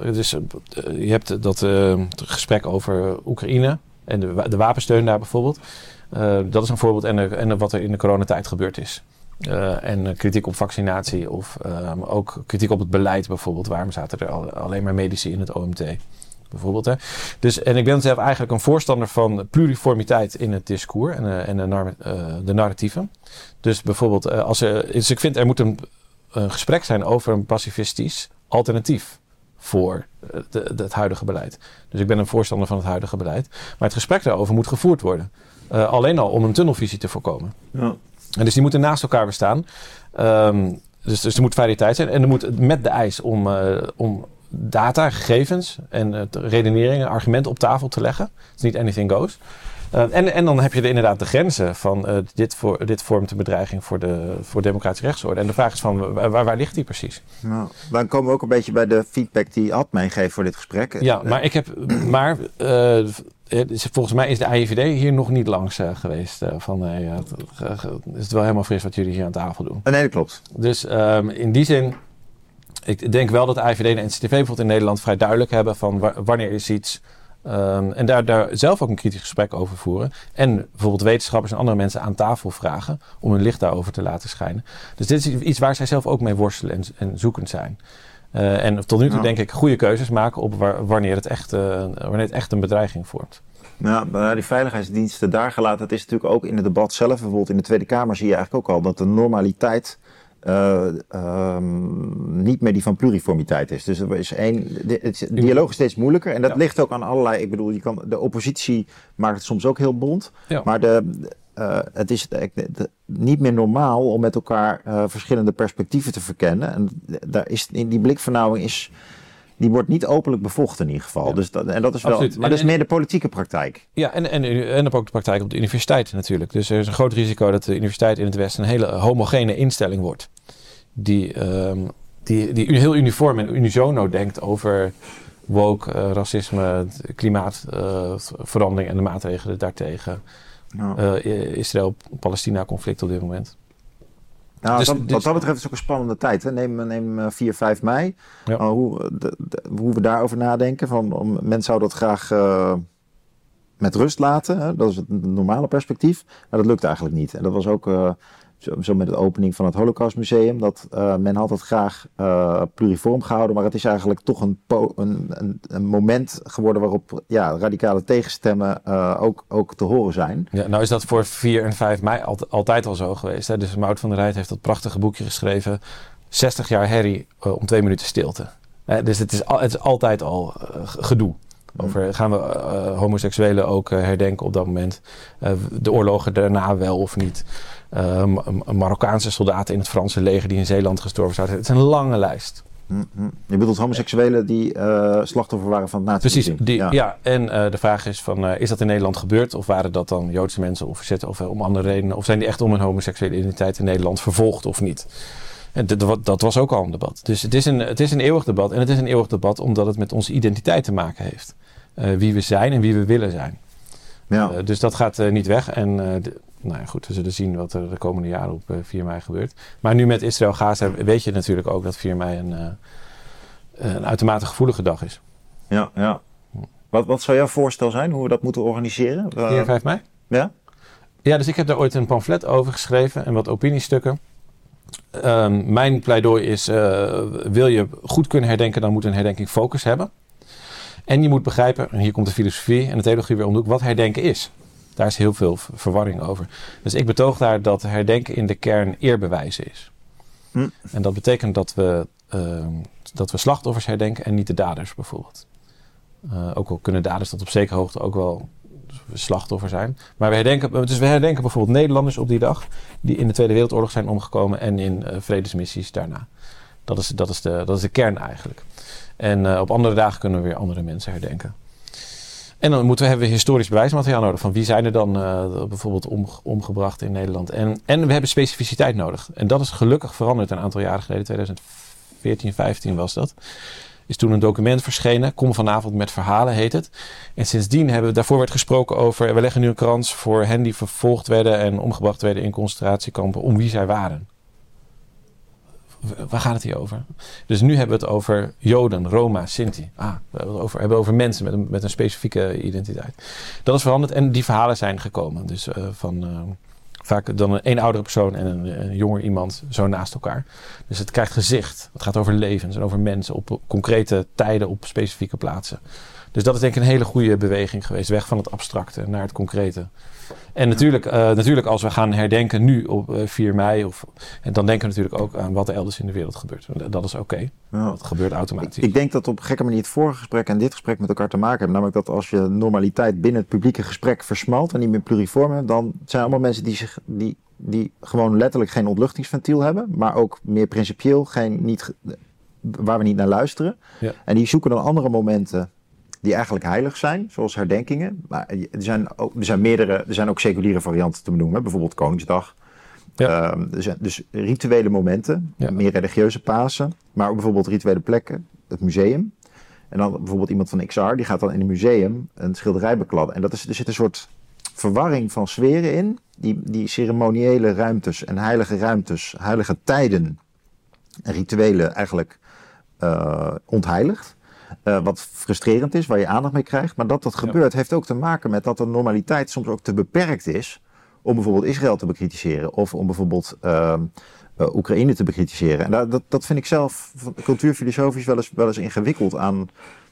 je hebt dat gesprek over Oekraïne en de wapensteun daar bijvoorbeeld. Dat is een voorbeeld en wat er in de coronatijd gebeurd is. En kritiek op vaccinatie of ook kritiek op het beleid bijvoorbeeld. Waarom zaten er alleen maar medici in het OMT? Bijvoorbeeld, hè? En ik ben zelf eigenlijk een voorstander van pluriformiteit in het discours en de narratieven. Dus bijvoorbeeld, dus ik vind er moet een gesprek zijn over een pacifistisch alternatief voor het huidige beleid. Dus ik ben een voorstander van het huidige beleid. Maar het gesprek daarover moet gevoerd worden. Alleen al om een tunnelvisie te voorkomen. Ja. En dus die moeten naast elkaar bestaan. Dus er moet variëteit zijn. En er moet met de eis om data, gegevens en redeneringen, argumenten op tafel te leggen. Het is niet anything goes. En dan heb je inderdaad de grenzen van dit vormt een bedreiging voor democratische rechtsorde. En de vraag is van waar ligt die precies? Nou, dan komen we ook een beetje bij de feedback die Ad meegeeft voor dit gesprek. Ja, maar volgens mij is de AIVD hier nog niet langs geweest. Is het wel helemaal fris wat jullie hier aan tafel doen? Nee, dat klopt. Dus in die zin, ik denk wel dat de AIVD en NCTV bijvoorbeeld in Nederland vrij duidelijk hebben van wanneer is iets. En daar zelf ook een kritisch gesprek over voeren. En bijvoorbeeld wetenschappers en andere mensen aan tafel vragen om hun licht daarover te laten schijnen. Dus dit is iets waar zij zelf ook mee worstelen en zoekend zijn. En tot nu toe denk ik goede keuzes maken op wanneer het echt een bedreiging vormt. Ja, die veiligheidsdiensten daar gelaten, dat is natuurlijk ook in het debat zelf. Bijvoorbeeld in de Tweede Kamer zie je eigenlijk ook al dat de normaliteit niet meer die van pluriformiteit is. Dus er is het dialoog is steeds moeilijker en dat ligt ook aan allerlei. Ik bedoel, de oppositie maakt het soms ook heel bont, maar het is niet meer normaal om met elkaar verschillende perspectieven te verkennen. En daar is die blikvernauwing die wordt niet openlijk bevochten in ieder geval. Ja. Dus dat is wel. Maar dat is meer de politieke praktijk. Ja, en ook de praktijk op de universiteit natuurlijk. Dus er is een groot risico dat de universiteit in het Westen een hele homogene instelling wordt. Die heel uniform en unisono denkt over woke, racisme, klimaatverandering en de maatregelen daartegen. Israël-Palestina conflict op dit moment. Nou, wat dat betreft is het ook een spannende tijd. Hè? Neem 4, 5 mei. Ja. Hoe we daarover nadenken. Men zou dat graag met rust laten. Hè? Dat is het normale perspectief. Maar dat lukt eigenlijk niet. En dat was ook zo met de opening van het Holocaustmuseum. Dat men had het graag pluriform gehouden. Maar het is eigenlijk toch een moment geworden waarop radicale tegenstemmen ook te horen zijn. Ja, nou is dat voor 4 en 5 mei altijd al zo geweest. Hè? Dus Maud van der Rijt heeft dat prachtige boekje geschreven. 60 jaar herrie om 2 minuten stilte. Dus het is altijd al gedoe. Over gaan we homoseksuelen ook herdenken op dat moment. De oorlogen daarna wel of niet. Marokkaanse soldaten in het Franse leger die in Zeeland gestorven zouden zijn. Het is een lange lijst. Je bedoelt homoseksuelen die slachtoffer waren van het nazi-regime? Precies, en de vraag is van, is dat in Nederland gebeurd? Of waren dat dan Joodse mensen of verzetten of om andere redenen? Of zijn die echt om hun homoseksuele identiteit in Nederland vervolgd of niet? En dat was ook al een debat. Dus het is een eeuwig debat. En het is een eeuwig debat omdat het met onze identiteit te maken heeft. Wie we zijn en wie we willen zijn. Ja. Dus dat gaat niet weg. En goed, we zullen zien wat er de komende jaren op 4 mei gebeurt. Maar nu met Israël-Gaza weet je natuurlijk ook dat 4 mei een uitermate gevoelige dag is. Ja. Wat zou jouw voorstel zijn, hoe we dat moeten organiseren? 4 en 5 mei? Ja? Ja, dus ik heb daar ooit een pamflet over geschreven en wat opiniestukken. Mijn pleidooi is, wil je goed kunnen herdenken, dan moet een herdenking focus hebben. En je moet begrijpen, en hier komt de filosofie en de theologie weer om de hoek, wat herdenken is. Daar is heel veel verwarring over. Dus ik betoog daar dat herdenken in de kern eerbewijzen is. En dat betekent dat we slachtoffers herdenken en niet de daders bijvoorbeeld. Ook al kunnen daders tot op zekere hoogte ook wel slachtoffer zijn. Maar we herdenken bijvoorbeeld Nederlanders op die dag die in de Tweede Wereldoorlog zijn omgekomen en in vredesmissies daarna. Dat is de kern eigenlijk. En op andere dagen kunnen we weer andere mensen herdenken. En dan hebben we historisch bewijsmateriaal nodig. Van wie zijn er dan bijvoorbeeld omgebracht in Nederland. En we hebben specificiteit nodig. En dat is gelukkig veranderd een aantal jaren geleden. 2014, 15 was dat. Is toen een document verschenen. Kom vanavond met verhalen heet het. En sindsdien daarvoor werd gesproken over. We leggen nu een krans voor hen die vervolgd werden en omgebracht werden in concentratiekampen. Om wie zij waren. Waar gaat het hier over? Dus nu hebben we het over Joden, Roma, Sinti. We hebben het over mensen met een specifieke identiteit. Dat is veranderd en die verhalen zijn gekomen. Dus vaak dan een oudere persoon en een jonger iemand zo naast elkaar. Dus het krijgt gezicht. Het gaat over levens en over mensen op concrete tijden op specifieke plaatsen. Dus dat is denk ik een hele goede beweging geweest. Weg van het abstracte naar het concrete. En natuurlijk als we gaan herdenken nu op 4 mei. En dan denken we natuurlijk ook aan wat er elders in de wereld gebeurt. Dat is oké. Ja. Dat gebeurt automatisch. Ik denk dat op een gekke manier het vorige gesprek en dit gesprek met elkaar te maken hebben. Namelijk dat als je normaliteit binnen het publieke gesprek versmalt en niet meer pluriform hebt, dan zijn allemaal mensen die gewoon letterlijk geen ontluchtingsventiel hebben. Maar ook meer principieel waar we niet naar luisteren. Ja. En die zoeken dan andere momenten die eigenlijk heilig zijn, zoals herdenkingen. Maar er zijn ook seculiere varianten te benoemen. Bijvoorbeeld Koningsdag. Ja. Er zijn dus rituele momenten, meer religieuze Pasen. Maar ook bijvoorbeeld rituele plekken, het museum. En dan bijvoorbeeld iemand van XR, die gaat dan in een museum een schilderij bekladden. En er zit een soort verwarring van sferen in. Die ceremoniële ruimtes en heilige tijden en rituelen eigenlijk ontheiligt. Wat frustrerend is, waar je aandacht mee krijgt. Maar dat gebeurt, heeft ook te maken met dat de normaliteit soms ook te beperkt is om bijvoorbeeld Israël te bekritiseren of om bijvoorbeeld Oekraïne te bekritiseren. En dat vind ik zelf cultuurfilosofisch wel eens ingewikkeld aan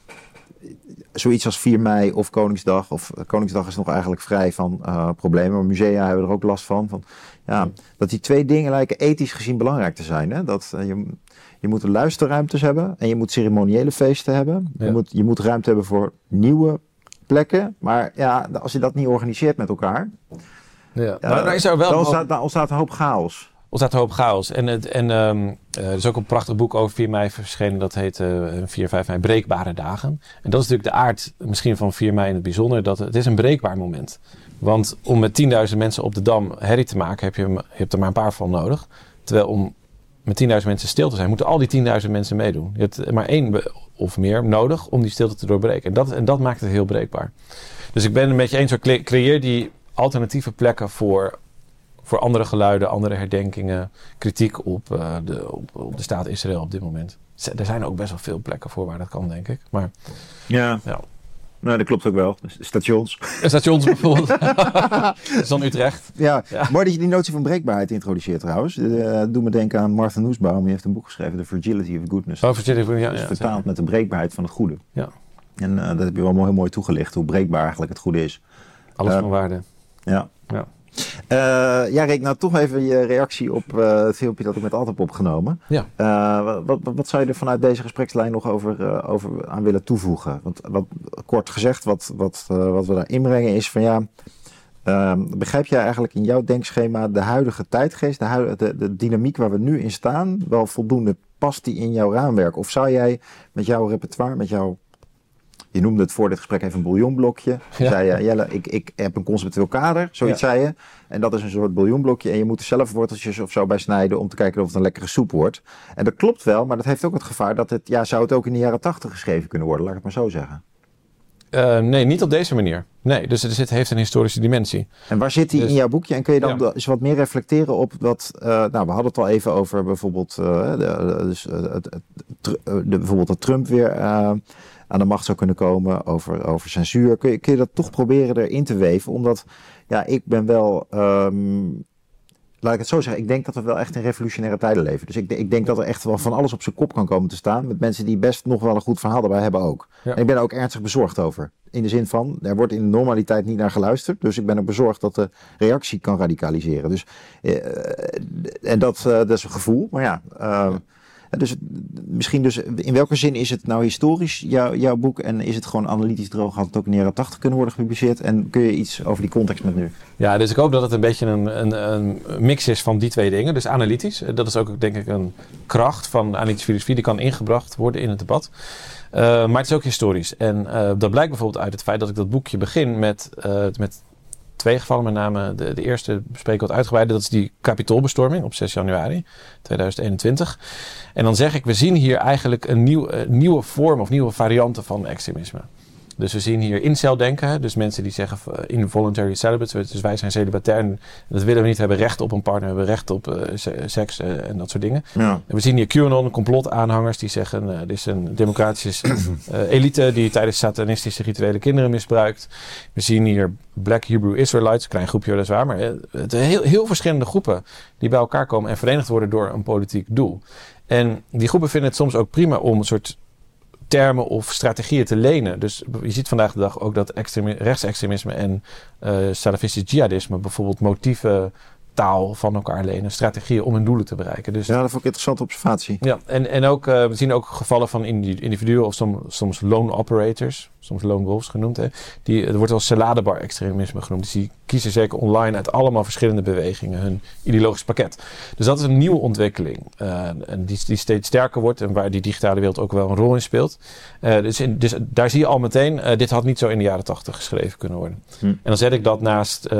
zoiets als 4 mei of Koningsdag. Of Koningsdag is nog eigenlijk vrij van problemen, maar musea hebben er ook last van. Dat die twee dingen lijken ethisch gezien belangrijk te zijn. Hè? Dat je moet luisterruimtes hebben en je moet ceremoniële feesten hebben. Ja. Je moet ruimte hebben voor nieuwe plekken. Maar als je dat niet organiseert met elkaar, maar is er wel dan ontstaat een hoop chaos. En er is ook een prachtig boek over 4 mei verschenen. Dat heet 4, 5 mei breekbare dagen. En dat is natuurlijk de aard misschien van 4 mei in het bijzonder. Dat het is een breekbaar moment. Want om met 10.000 mensen op de Dam herrie te maken, heb je er maar een paar van nodig. Terwijl om met 10.000 mensen stil te zijn, moeten al die 10.000 mensen meedoen. Je hebt maar 1 of meer nodig om die stilte te doorbreken. En dat maakt het heel breekbaar. Dus ik ben het met je eens, creëer die alternatieve plekken voor andere geluiden, andere herdenkingen, kritiek op de staat Israël op dit moment. Er zijn ook best wel veel plekken voor waar dat kan, denk ik. Maar ja. Nou, dat klopt ook wel. Stations. Stations bijvoorbeeld. Dat is dan Utrecht. Ja. Mooi dat je die notie van breekbaarheid introduceert trouwens. Doe me denken aan Martha Nussbaum. Die heeft een boek geschreven, The Fragility of Goodness. Fragility, vertaald met de breekbaarheid van het goede. Ja. En dat heb je wel heel mooi toegelicht, hoe breekbaar eigenlijk het goede is. Alles van waarde. Ja. Rick, nou toch even je reactie op het filmpje dat ik met Ad heb opgenomen. Ja. Wat zou je er vanuit deze gesprekslijn nog over aan willen toevoegen? Want kort gezegd, wat we daar inbrengen is van Begrijp jij eigenlijk in jouw denkschema de huidige tijdgeest, de dynamiek waar we nu in staan, wel voldoende past die in jouw raamwerk? Of zou jij met jouw repertoire, je noemde het voor dit gesprek even een bouillonblokje. Je zei, Jelle, ik heb een conceptueel kader, zoiets zei je. En dat is een soort bouillonblokje en je moet er zelf worteltjes of zo bij snijden om te kijken of het een lekkere soep wordt. En dat klopt wel, maar dat heeft ook het gevaar dat zou het ook in de jaren 80 geschreven kunnen worden, laat ik het maar zo zeggen. Nee, niet op deze manier. Nee, dus het heeft een historische dimensie. En waar zit die in jouw boekje? En kun je dan eens wat meer reflecteren op wat... we hadden het al even over bijvoorbeeld... bijvoorbeeld dat Trump weer aan de macht zou kunnen komen. Over censuur. Kun je dat toch proberen erin te weven? Omdat, ik ben wel... laat ik het zo zeggen. Ik denk dat we wel echt in revolutionaire tijden leven. Dus ik denk dat er echt wel van alles op zijn kop kan komen te staan. Met mensen die best nog wel een goed verhaal erbij hebben ook. Ja. En ik ben er ook ernstig bezorgd over. In de zin van, er wordt in de normaliteit niet naar geluisterd. Dus ik ben ook bezorgd dat de reactie kan radicaliseren. Dus, en dat is een gevoel. Maar dus misschien dus, in welke zin is het nou historisch, jouw boek? En is het gewoon analytisch droog? Had het ook in de jaren 80 kunnen worden gepubliceerd? En kun je iets over die context met nu? Ja, dus ik hoop dat het een beetje een mix is van die twee dingen. Dus analytisch, dat is ook denk ik een kracht van analytische filosofie. Die kan ingebracht worden in het debat. Maar het is ook historisch. En dat blijkt bijvoorbeeld uit het feit dat ik dat boekje begin met 2 gevallen. Met name de eerste bespreken wat uitgebreider. Dat is die Capitoolbestorming op 6 januari 2021. En dan zeg ik, we zien hier eigenlijk een nieuwe vorm of nieuwe varianten van extremisme. Dus we zien hier incel-denken. Dus mensen die zeggen involuntary celibate. Dus wij zijn celibatair en dat willen we niet. We hebben recht op een partner. We hebben recht op seks en dat soort dingen. Ja. En we zien hier QAnon, complotaanhangers die zeggen... dit is een democratische elite die tijdens satanistische rituele kinderen misbruikt. We zien hier Black Hebrew Israelites. Een klein groepje weliswaar. Maar heel verschillende groepen die bij elkaar komen en verenigd worden door een politiek doel. En die groepen vinden het soms ook prima om een soort termen of strategieën te lenen. Dus je ziet vandaag de dag ook dat rechtsextremisme en salafistisch jihadisme bijvoorbeeld motieven, taal van elkaar lenen, strategieën om hun doelen te bereiken. Dus, ja, dat vond ik een interessante observatie. Ja, en ook, we zien ook gevallen van individuen of soms lone operators, soms lone wolves genoemd. Hè. Er wordt wel saladebar extremisme genoemd. Dus die kiezen zeker online uit allemaal verschillende bewegingen hun ideologisch pakket. Dus dat is een nieuwe ontwikkeling. En die steeds sterker wordt en waar die digitale wereld ook wel een rol in speelt. Dus daar zie je al meteen, dit had niet zo in de jaren 80 geschreven kunnen worden. En dan zet ik dat naast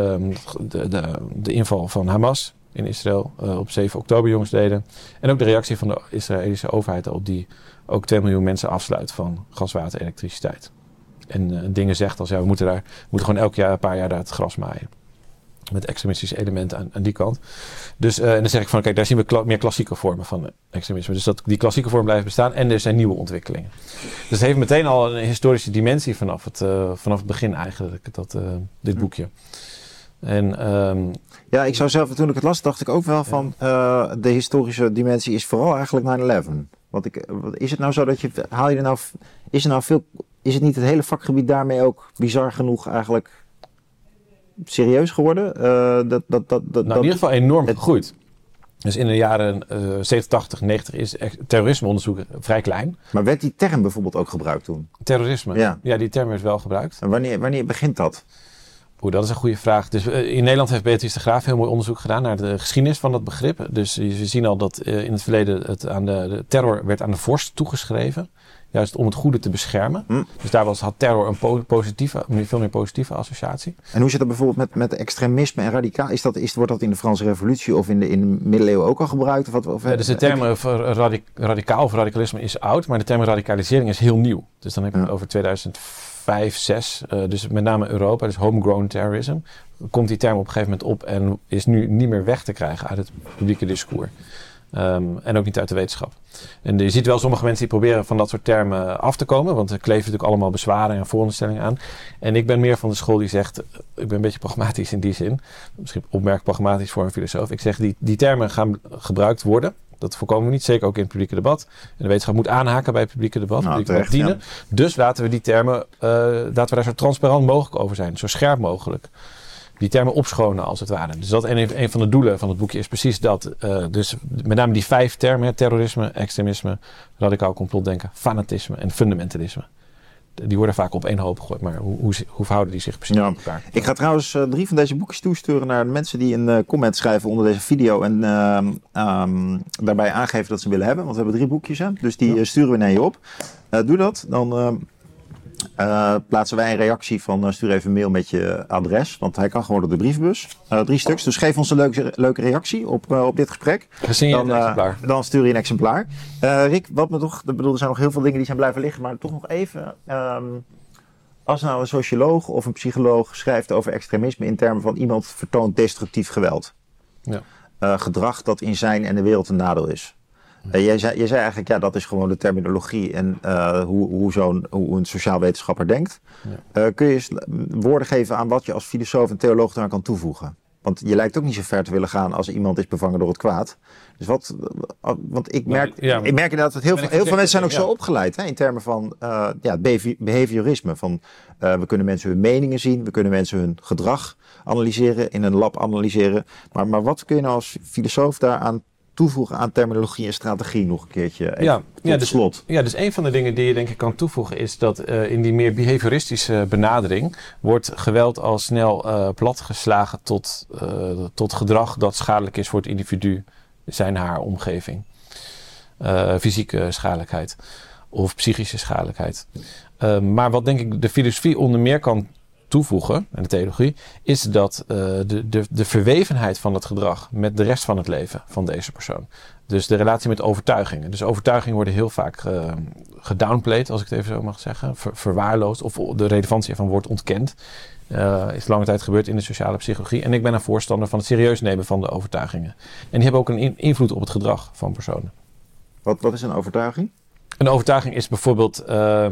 de inval van Hamas in Israël op 7 oktober jongsleden. En ook de reactie van de Israëlische overheid op die ook 2 miljoen mensen afsluit van gas, water, elektriciteit. En dingen zegt als we moeten gewoon elk jaar een paar jaar daar het gras maaien. Met extremistische elementen aan die kant. Dus en dan zeg ik van kijk, daar zien we meer klassieke vormen van extremisme. Dus dat die klassieke vorm blijft bestaan en er zijn nieuwe ontwikkelingen. Dus het heeft meteen al een historische dimensie vanaf het begin eigenlijk, dit boekje. En, ja, ik zou zelf, toen ik het las, dacht ik ook wel van de historische dimensie is vooral eigenlijk 9/11. Want is het nou zo dat is het niet het hele vakgebied daarmee ook bizar genoeg eigenlijk serieus geworden? In ieder geval enorm gegroeid. Dus in de jaren 70, 80, 90 is terrorismeonderzoek vrij klein. Maar werd die term bijvoorbeeld ook gebruikt toen? Terrorisme? Ja, die term werd wel gebruikt. En wanneer begint dat? Dat is een goede vraag. Dus in Nederland heeft Beatrice de Graaf heel mooi onderzoek gedaan naar de geschiedenis van dat begrip. Dus we zien al dat in het verleden de terror werd aan de vorst toegeschreven. Juist om het goede te beschermen. Dus daar had terror een veel meer positieve associatie. En hoe zit dat bijvoorbeeld met extremisme en radicaal? Wordt dat in de Franse Revolutie of in de middeleeuwen ook al gebruikt? Dus de term radicaal of radicalisme is oud, maar de term radicalisering is heel nieuw. Dus dan heb je het over 2005, 2006. Dus met name Europa, dus homegrown terrorism. Komt die term op een gegeven moment op en is nu niet meer weg te krijgen uit het publieke discours. En ook niet uit de wetenschap. En je ziet wel sommige mensen die proberen van dat soort termen af te komen. Want er kleven natuurlijk allemaal bezwaren en vooronderstellingen aan. En ik ben meer van de school die zegt... Ik ben een beetje pragmatisch in die zin. Misschien opmerk pragmatisch voor een filosoof. Ik zeg die termen gaan gebruikt worden. Dat voorkomen we niet. Zeker ook in het publieke debat. En de wetenschap moet aanhaken bij het publieke debat. Het publieke debat dienen. Ja. Dus laten we die termen... laten we daar zo transparant mogelijk over zijn. Zo scherp mogelijk. Die termen opschonen als het ware. Dus dat een van de doelen van het boekje is precies dat. Dus met name die 5 termen. Terrorisme, extremisme, radicaal complotdenken, fanatisme en fundamentalisme. die worden vaak op één hoop gegooid. Maar hoe verhouden die zich precies met elkaar? Ik ga trouwens 3 van deze boekjes toesturen naar de mensen die een comment schrijven onder deze video. En daarbij aangeven dat ze willen hebben. Want we hebben 3 boekjes. Hè? Dus die sturen we naar je op. Doe dat. Dan plaatsen wij een reactie van stuur even een mail met je adres. Want hij kan gewoon op de brievenbus. 3 stuks. Dus geef ons een leuke reactie op dit gesprek. Dan stuur je een exemplaar. Rick, wat me toch... er zijn nog heel veel dingen die zijn blijven liggen. Maar toch nog even... als nou een socioloog of een psycholoog schrijft over extremisme in termen van iemand vertoont destructief geweld. Ja. Gedrag dat in zijn en de wereld een nadeel is. Je zei eigenlijk, ja, dat is gewoon de terminologie en hoe een sociaal wetenschapper denkt. Ja. Kun je eens woorden geven aan wat je als filosoof en theoloog daar kan toevoegen? Want je lijkt ook niet zo ver te willen gaan als iemand is bevangen door het kwaad. Dus want ik merk inderdaad dat heel veel mensen zijn ook zo opgeleid, hè, in termen van behaviorisme. Van, we kunnen mensen hun meningen zien, we kunnen mensen hun gedrag analyseren, in een lab analyseren. Maar wat kun je nou als filosoof daaraan toevoegen aan terminologie en strategie nog een keertje tot slot? Dus een van de dingen die je denk ik kan toevoegen is dat in die meer behavioristische benadering wordt geweld al snel platgeslagen tot gedrag dat schadelijk is voor het individu, zijn haar omgeving. Fysieke schadelijkheid of psychische schadelijkheid. Maar wat denk ik de filosofie onder meer kan toevoegen, en de theologie, is dat de verwevenheid van het gedrag met de rest van het leven van deze persoon. Dus de relatie met overtuigingen. Dus overtuigingen worden heel vaak gedownplayed, als ik het even zo mag zeggen. Verwaarloosd, of de relevantie ervan wordt ontkend. Is lange tijd gebeurd in de sociale psychologie. En ik ben een voorstander van het serieus nemen van de overtuigingen. En die hebben ook een invloed op het gedrag van personen. Wat is een overtuiging? Een overtuiging is bijvoorbeeld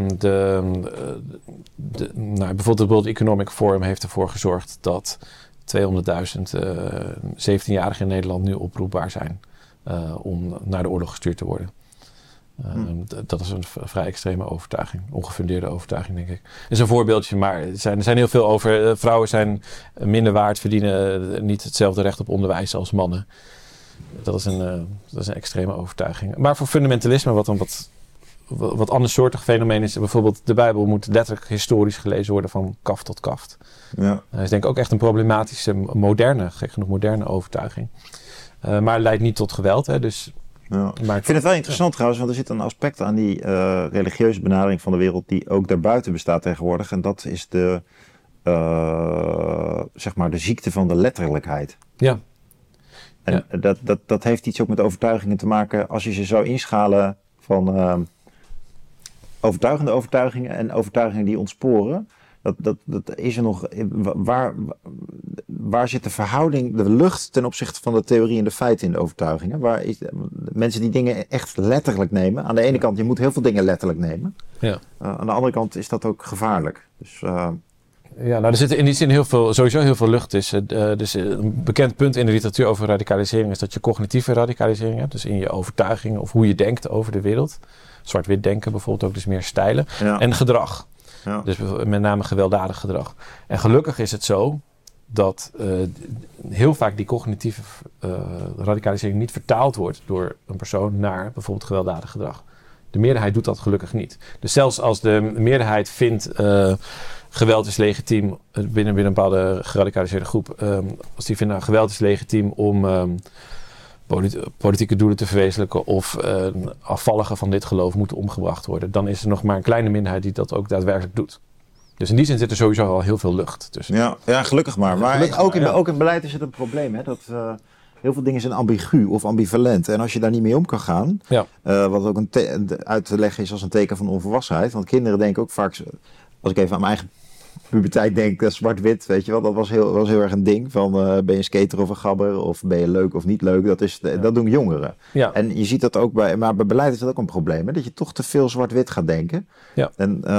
bijvoorbeeld het World Economic Forum heeft ervoor gezorgd dat 200.000 17-jarigen in Nederland nu oproepbaar zijn om naar de oorlog gestuurd te worden. Dat is een vrij extreme overtuiging, ongefundeerde overtuiging, denk ik. Dat is een voorbeeldje, maar er zijn heel veel over. Vrouwen zijn minder waard, verdienen niet hetzelfde recht op onderwijs als mannen. Dat is een extreme overtuiging. Maar voor fundamentalisme, wat een wat andersoortig fenomeen is, bijvoorbeeld de Bijbel moet letterlijk historisch gelezen worden van kaft tot kaft. Ja. Dat is denk ik ook echt een problematische, moderne overtuiging. Maar leidt niet tot geweld. Hè, dus, ja. Ik vind het wel interessant trouwens, want er zit een aspect aan die religieuze benadering van de wereld die ook daarbuiten bestaat tegenwoordig. En dat is de ziekte van de letterlijkheid. Ja. En dat heeft iets ook met overtuigingen te maken. Als je ze zou inschalen van overtuigende overtuigingen en overtuigingen die ontsporen. Dat is er nog. Waar zit de verhouding, de lucht ten opzichte van de theorie en de feiten in de overtuigingen? Waar is mensen die dingen echt letterlijk nemen? Aan de ene kant, je moet heel veel dingen letterlijk nemen. Ja. Aan de andere kant is dat ook gevaarlijk. Dus er zit in die zin sowieso heel veel lucht. Dus een bekend punt in de literatuur over radicalisering is dat je cognitieve radicalisering hebt. Dus in je overtuigingen of hoe je denkt over de wereld. Zwart-wit denken bijvoorbeeld ook, dus meer stijlen. Ja. En gedrag. Ja. Dus met name gewelddadig gedrag. En gelukkig is het zo dat heel vaak die cognitieve radicalisering niet vertaald wordt door een persoon naar bijvoorbeeld gewelddadig gedrag. De meerderheid doet dat gelukkig niet. Dus zelfs als de meerderheid vindt geweld is legitiem binnen een bepaalde geradicaliseerde groep. Als die vinden geweld is legitiem om politieke doelen te verwezenlijken of afvalligen van dit geloof moeten omgebracht worden. Dan is er nog maar een kleine minderheid die dat ook daadwerkelijk doet. Dus in die zin zit er sowieso al heel veel lucht tussen. Ja, gelukkig maar. Maar ook in beleid is het een probleem. Hè? Dat heel veel dingen zijn ambigu of ambivalent. En als je daar niet mee om kan gaan, wat ook uit te leggen is als een teken van onvolwassenheid. Want kinderen denken ook vaak, als ik even aan mijn eigen puberteit denk, zwart-wit, weet je wel, dat was heel erg een ding van ben je een skater of een gabber of ben je leuk of niet leuk, dat doen jongeren. Ja. En je ziet dat ook bij beleid is dat ook een probleem, hè? Dat je toch te veel zwart-wit gaat denken. Ja. En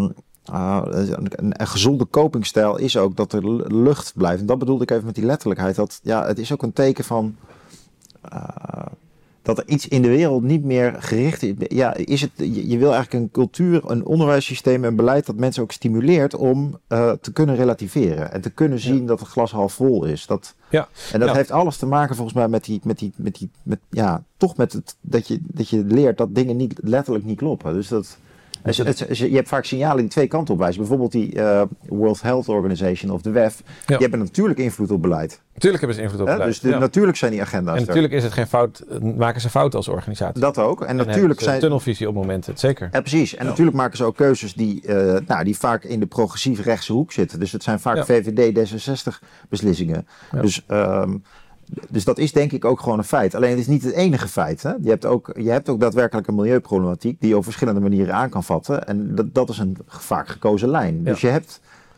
een gezonde copingstijl is ook dat er lucht blijft. En dat bedoelde ik even met die letterlijkheid, dat het is ook een teken van dat er iets in de wereld niet meer gericht is. Ja, je wil eigenlijk een cultuur, een onderwijssysteem en beleid dat mensen ook stimuleert om te kunnen relativeren. En te kunnen zien dat het glas half vol is. Dat heeft alles te maken volgens mij met het dat je leert dat dingen niet letterlijk niet kloppen. Dus Dus je hebt vaak signalen die twee kanten op wijzen. Bijvoorbeeld die World Health Organization of de WEF. Die hebben natuurlijk invloed op beleid. Natuurlijk hebben ze invloed op beleid. Dus natuurlijk zijn die agenda's en natuurlijk is het geen fout, maken ze fouten als organisatie. Dat ook. En natuurlijk zijn tunnelvisie op momenten, zeker. Ja, precies. En natuurlijk maken ze ook keuzes die vaak in de progressief rechtse hoek zitten. Dus het zijn vaak VVD, D66 beslissingen. Ja. Dus dat is denk ik ook gewoon een feit. Alleen het is niet het enige feit. Hè? Je hebt ook daadwerkelijk een milieuproblematiek die je op verschillende manieren aan kan vatten. En dat is een vaak gekozen lijn. Ja. Dus je hebt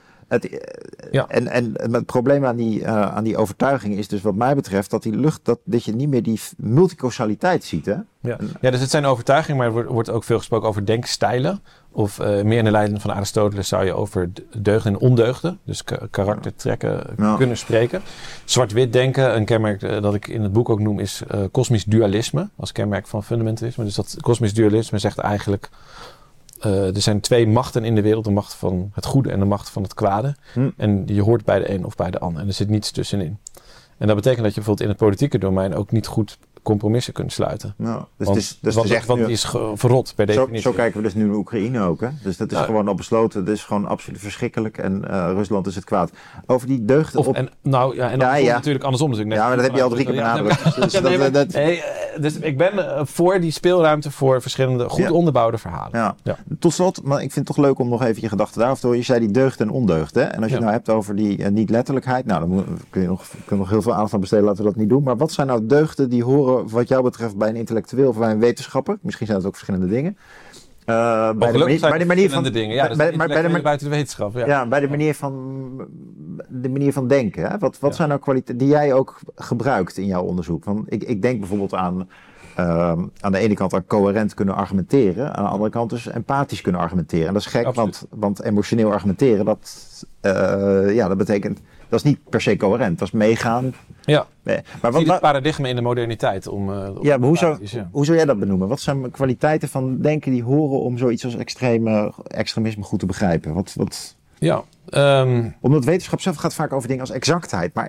En het probleem aan die overtuiging is dus wat mij betreft dat je niet meer die multicausaliteit ziet. Hè? Ja, dus het zijn overtuigingen, maar er wordt ook veel gesproken over denkstijlen. Of meer in de lijn van Aristoteles zou je over deugden en ondeugden, dus karaktertrekken, kunnen spreken. Zwart-wit denken, een kenmerk dat ik in het boek ook noem, is kosmisch dualisme als kenmerk van fundamentalisme. Dus dat kosmisch dualisme zegt eigenlijk, er zijn twee machten in de wereld, de macht van het goede en de macht van het kwade. En je hoort bij de een of bij de ander en er zit niets tussenin. En dat betekent dat je bijvoorbeeld in het politieke domein ook niet goed compromissen kunt sluiten. Nou, want die is verrot per definitie. Zo kijken we dus nu naar Oekraïne ook. Hè? Dus dat is gewoon al besloten. Dat is gewoon absoluut verschrikkelijk. En Rusland is het kwaad. Over die deugden natuurlijk andersom. Natuurlijk. Ja, maar dat heb je al 3 keer benadrukt. Dus ik ben voor die speelruimte voor verschillende goed onderbouwde verhalen. Ja. Tot slot, maar ik vind het toch leuk om nog even je gedachten daarover te horen. Je zei die deugd en ondeugd. Hè? En als je het nou hebt over die niet-letterlijkheid. Nou, dan kun je nog heel veel aandacht aan besteden. Laten we dat niet doen. Maar wat zijn nou deugden die horen wat jou betreft bij een intellectueel of bij een wetenschapper? Misschien zijn het ook verschillende dingen. Bij de manier van dingen. Ja, buiten de wetenschap. Bij de manier van denken. Hè? Wat zijn nou kwaliteiten die jij ook gebruikt in jouw onderzoek? Want ik denk bijvoorbeeld aan de ene kant aan coherent kunnen argumenteren, aan de andere kant dus empathisch kunnen argumenteren. En dat is gek, want emotioneel argumenteren, dat betekent, dat is niet per se coherent, dat is meegaan. Ja, maar het paradigma in de moderniteit. Maar hoe zou jij dat benoemen? Wat zijn kwaliteiten van denken die horen om zoiets als extremisme goed te begrijpen? Omdat wetenschap zelf gaat vaak over dingen als exactheid, maar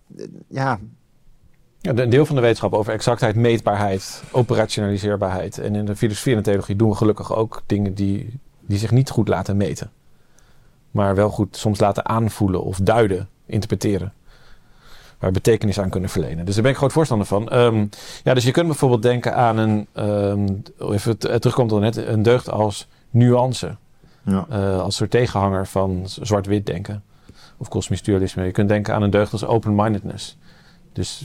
een deel van de wetenschap over exactheid, meetbaarheid, operationaliseerbaarheid. En in de filosofie en de theologie doen we gelukkig ook dingen die zich niet goed laten meten. Maar wel goed soms laten aanvoelen of duiden, interpreteren. Waar betekenis aan kunnen verlenen. Dus daar ben ik groot voorstander van. Dus je kunt bijvoorbeeld denken aan even terugkomt al net, een deugd als nuance. Ja. Als soort tegenhanger van zwart-wit denken. Of kosmisch dualisme. Je kunt denken aan een deugd als open-mindedness. Dus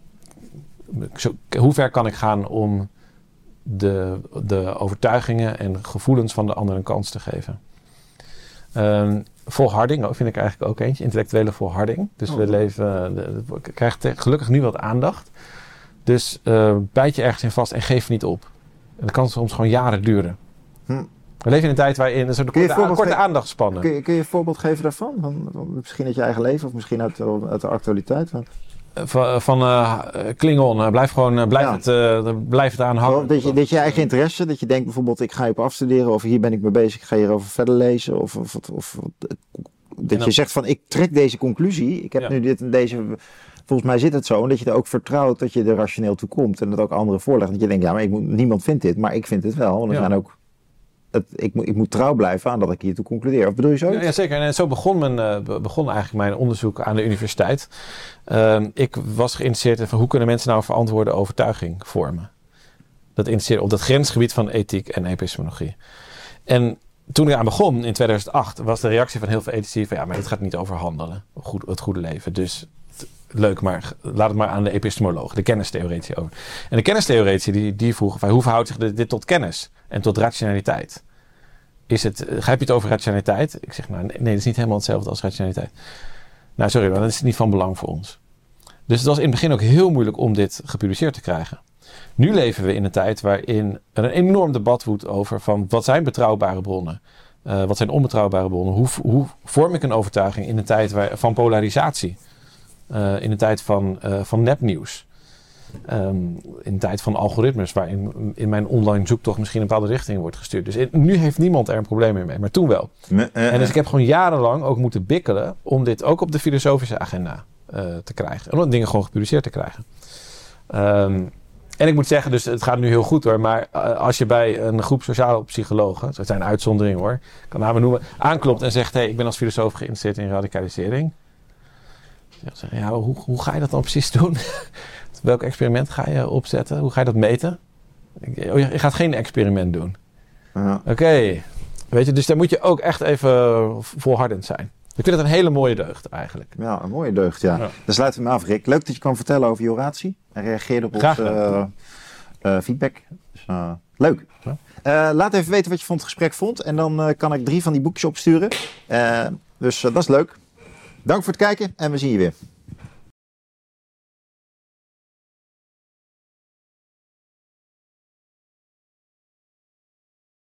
hoe ver kan ik gaan om de overtuigingen en gevoelens van de ander een kans te geven? Volharding vind ik eigenlijk ook eentje. Intellectuele volharding. Dus we krijgen gelukkig nu wat aandacht. Dus bijt je ergens in vast en geef niet op. En dat kan soms gewoon jaren duren. We leven in een tijd waarin er zo'n korte aandachtspannen. Kun je een voorbeeld geven daarvan? Van misschien uit je eigen leven of misschien uit de actualiteit? Van Klingon, blijf het aanhangen. Dat je eigen interesse, dat je denkt bijvoorbeeld ik ga hierop afstuderen of hier ben ik mee bezig, ik ga hierover verder lezen. Of dat je zegt van ik trek deze conclusie, ik heb nu dit en deze, volgens mij zit het zo. En dat je er ook vertrouwt dat je er rationeel toe komt en dat ook anderen voorlegt. Dat je denkt maar niemand vindt dit, maar ik vind het wel. Want er zijn ook... Ik moet trouw blijven aan dat ik hiertoe concludeer. Of bedoel je zo? Ja, zeker. En zo begon eigenlijk mijn onderzoek aan de universiteit. Ik was geïnteresseerd in hoe kunnen mensen nou verantwoorde overtuiging vormen. Dat interesseerde op dat grensgebied van ethiek en epistemologie. En toen ik aan begon in 2008 was de reactie van heel veel ethici van maar dit gaat niet over handelen, het goede leven. Dus leuk, maar laat het maar aan de epistemologen, de kennistheoretici over. En de kennistheoretici die vroegen van hoe verhoudt zich dit tot kennis en tot rationaliteit? Heb je het over rationaliteit? Ik zeg nee, dat is niet helemaal hetzelfde als rationaliteit. Nou, sorry, maar dat is niet van belang voor ons. Dus het was in het begin ook heel moeilijk om dit gepubliceerd te krijgen. Nu leven we in een tijd waarin er een enorm debat woedt over van wat zijn betrouwbare bronnen? Wat zijn onbetrouwbare bronnen? Hoe vorm ik een overtuiging in een tijd van polarisatie? In een tijd van nepnieuws. In een tijd van algoritmes, waarin in mijn online zoektocht misschien een bepaalde richting wordt gestuurd. Dus nu heeft niemand er een probleem meer mee, maar toen wel. En dus ik heb gewoon jarenlang ook moeten bikkelen om dit ook op de filosofische agenda te krijgen. En om dingen gewoon gepubliceerd te krijgen. En ik moet zeggen, dus het gaat nu heel goed hoor. Maar als je bij een groep sociale psychologen, het zijn uitzonderingen hoor, kan namen noemen, aanklopt en zegt, ik ben als filosoof geïnteresseerd in radicalisering. Dan zeg je, hoe ga je dat dan precies doen? Welk experiment ga je opzetten? Hoe ga je dat meten? Je gaat geen experiment doen. Ja. Oké. Weet je, dus daar moet je ook echt even volhardend zijn. Ik vind het een hele mooie deugd eigenlijk. Ja, een mooie deugd, ja. Dan sluiten we hem af, Rick. Leuk dat je kwam vertellen over je oratie. En reageerde op onze feedback. Dus, leuk. Ja. Laat even weten wat je van het gesprek vond. En dan kan ik 3 van die boekjes opsturen. Dus dat is leuk. Dank voor het kijken en we zien je weer.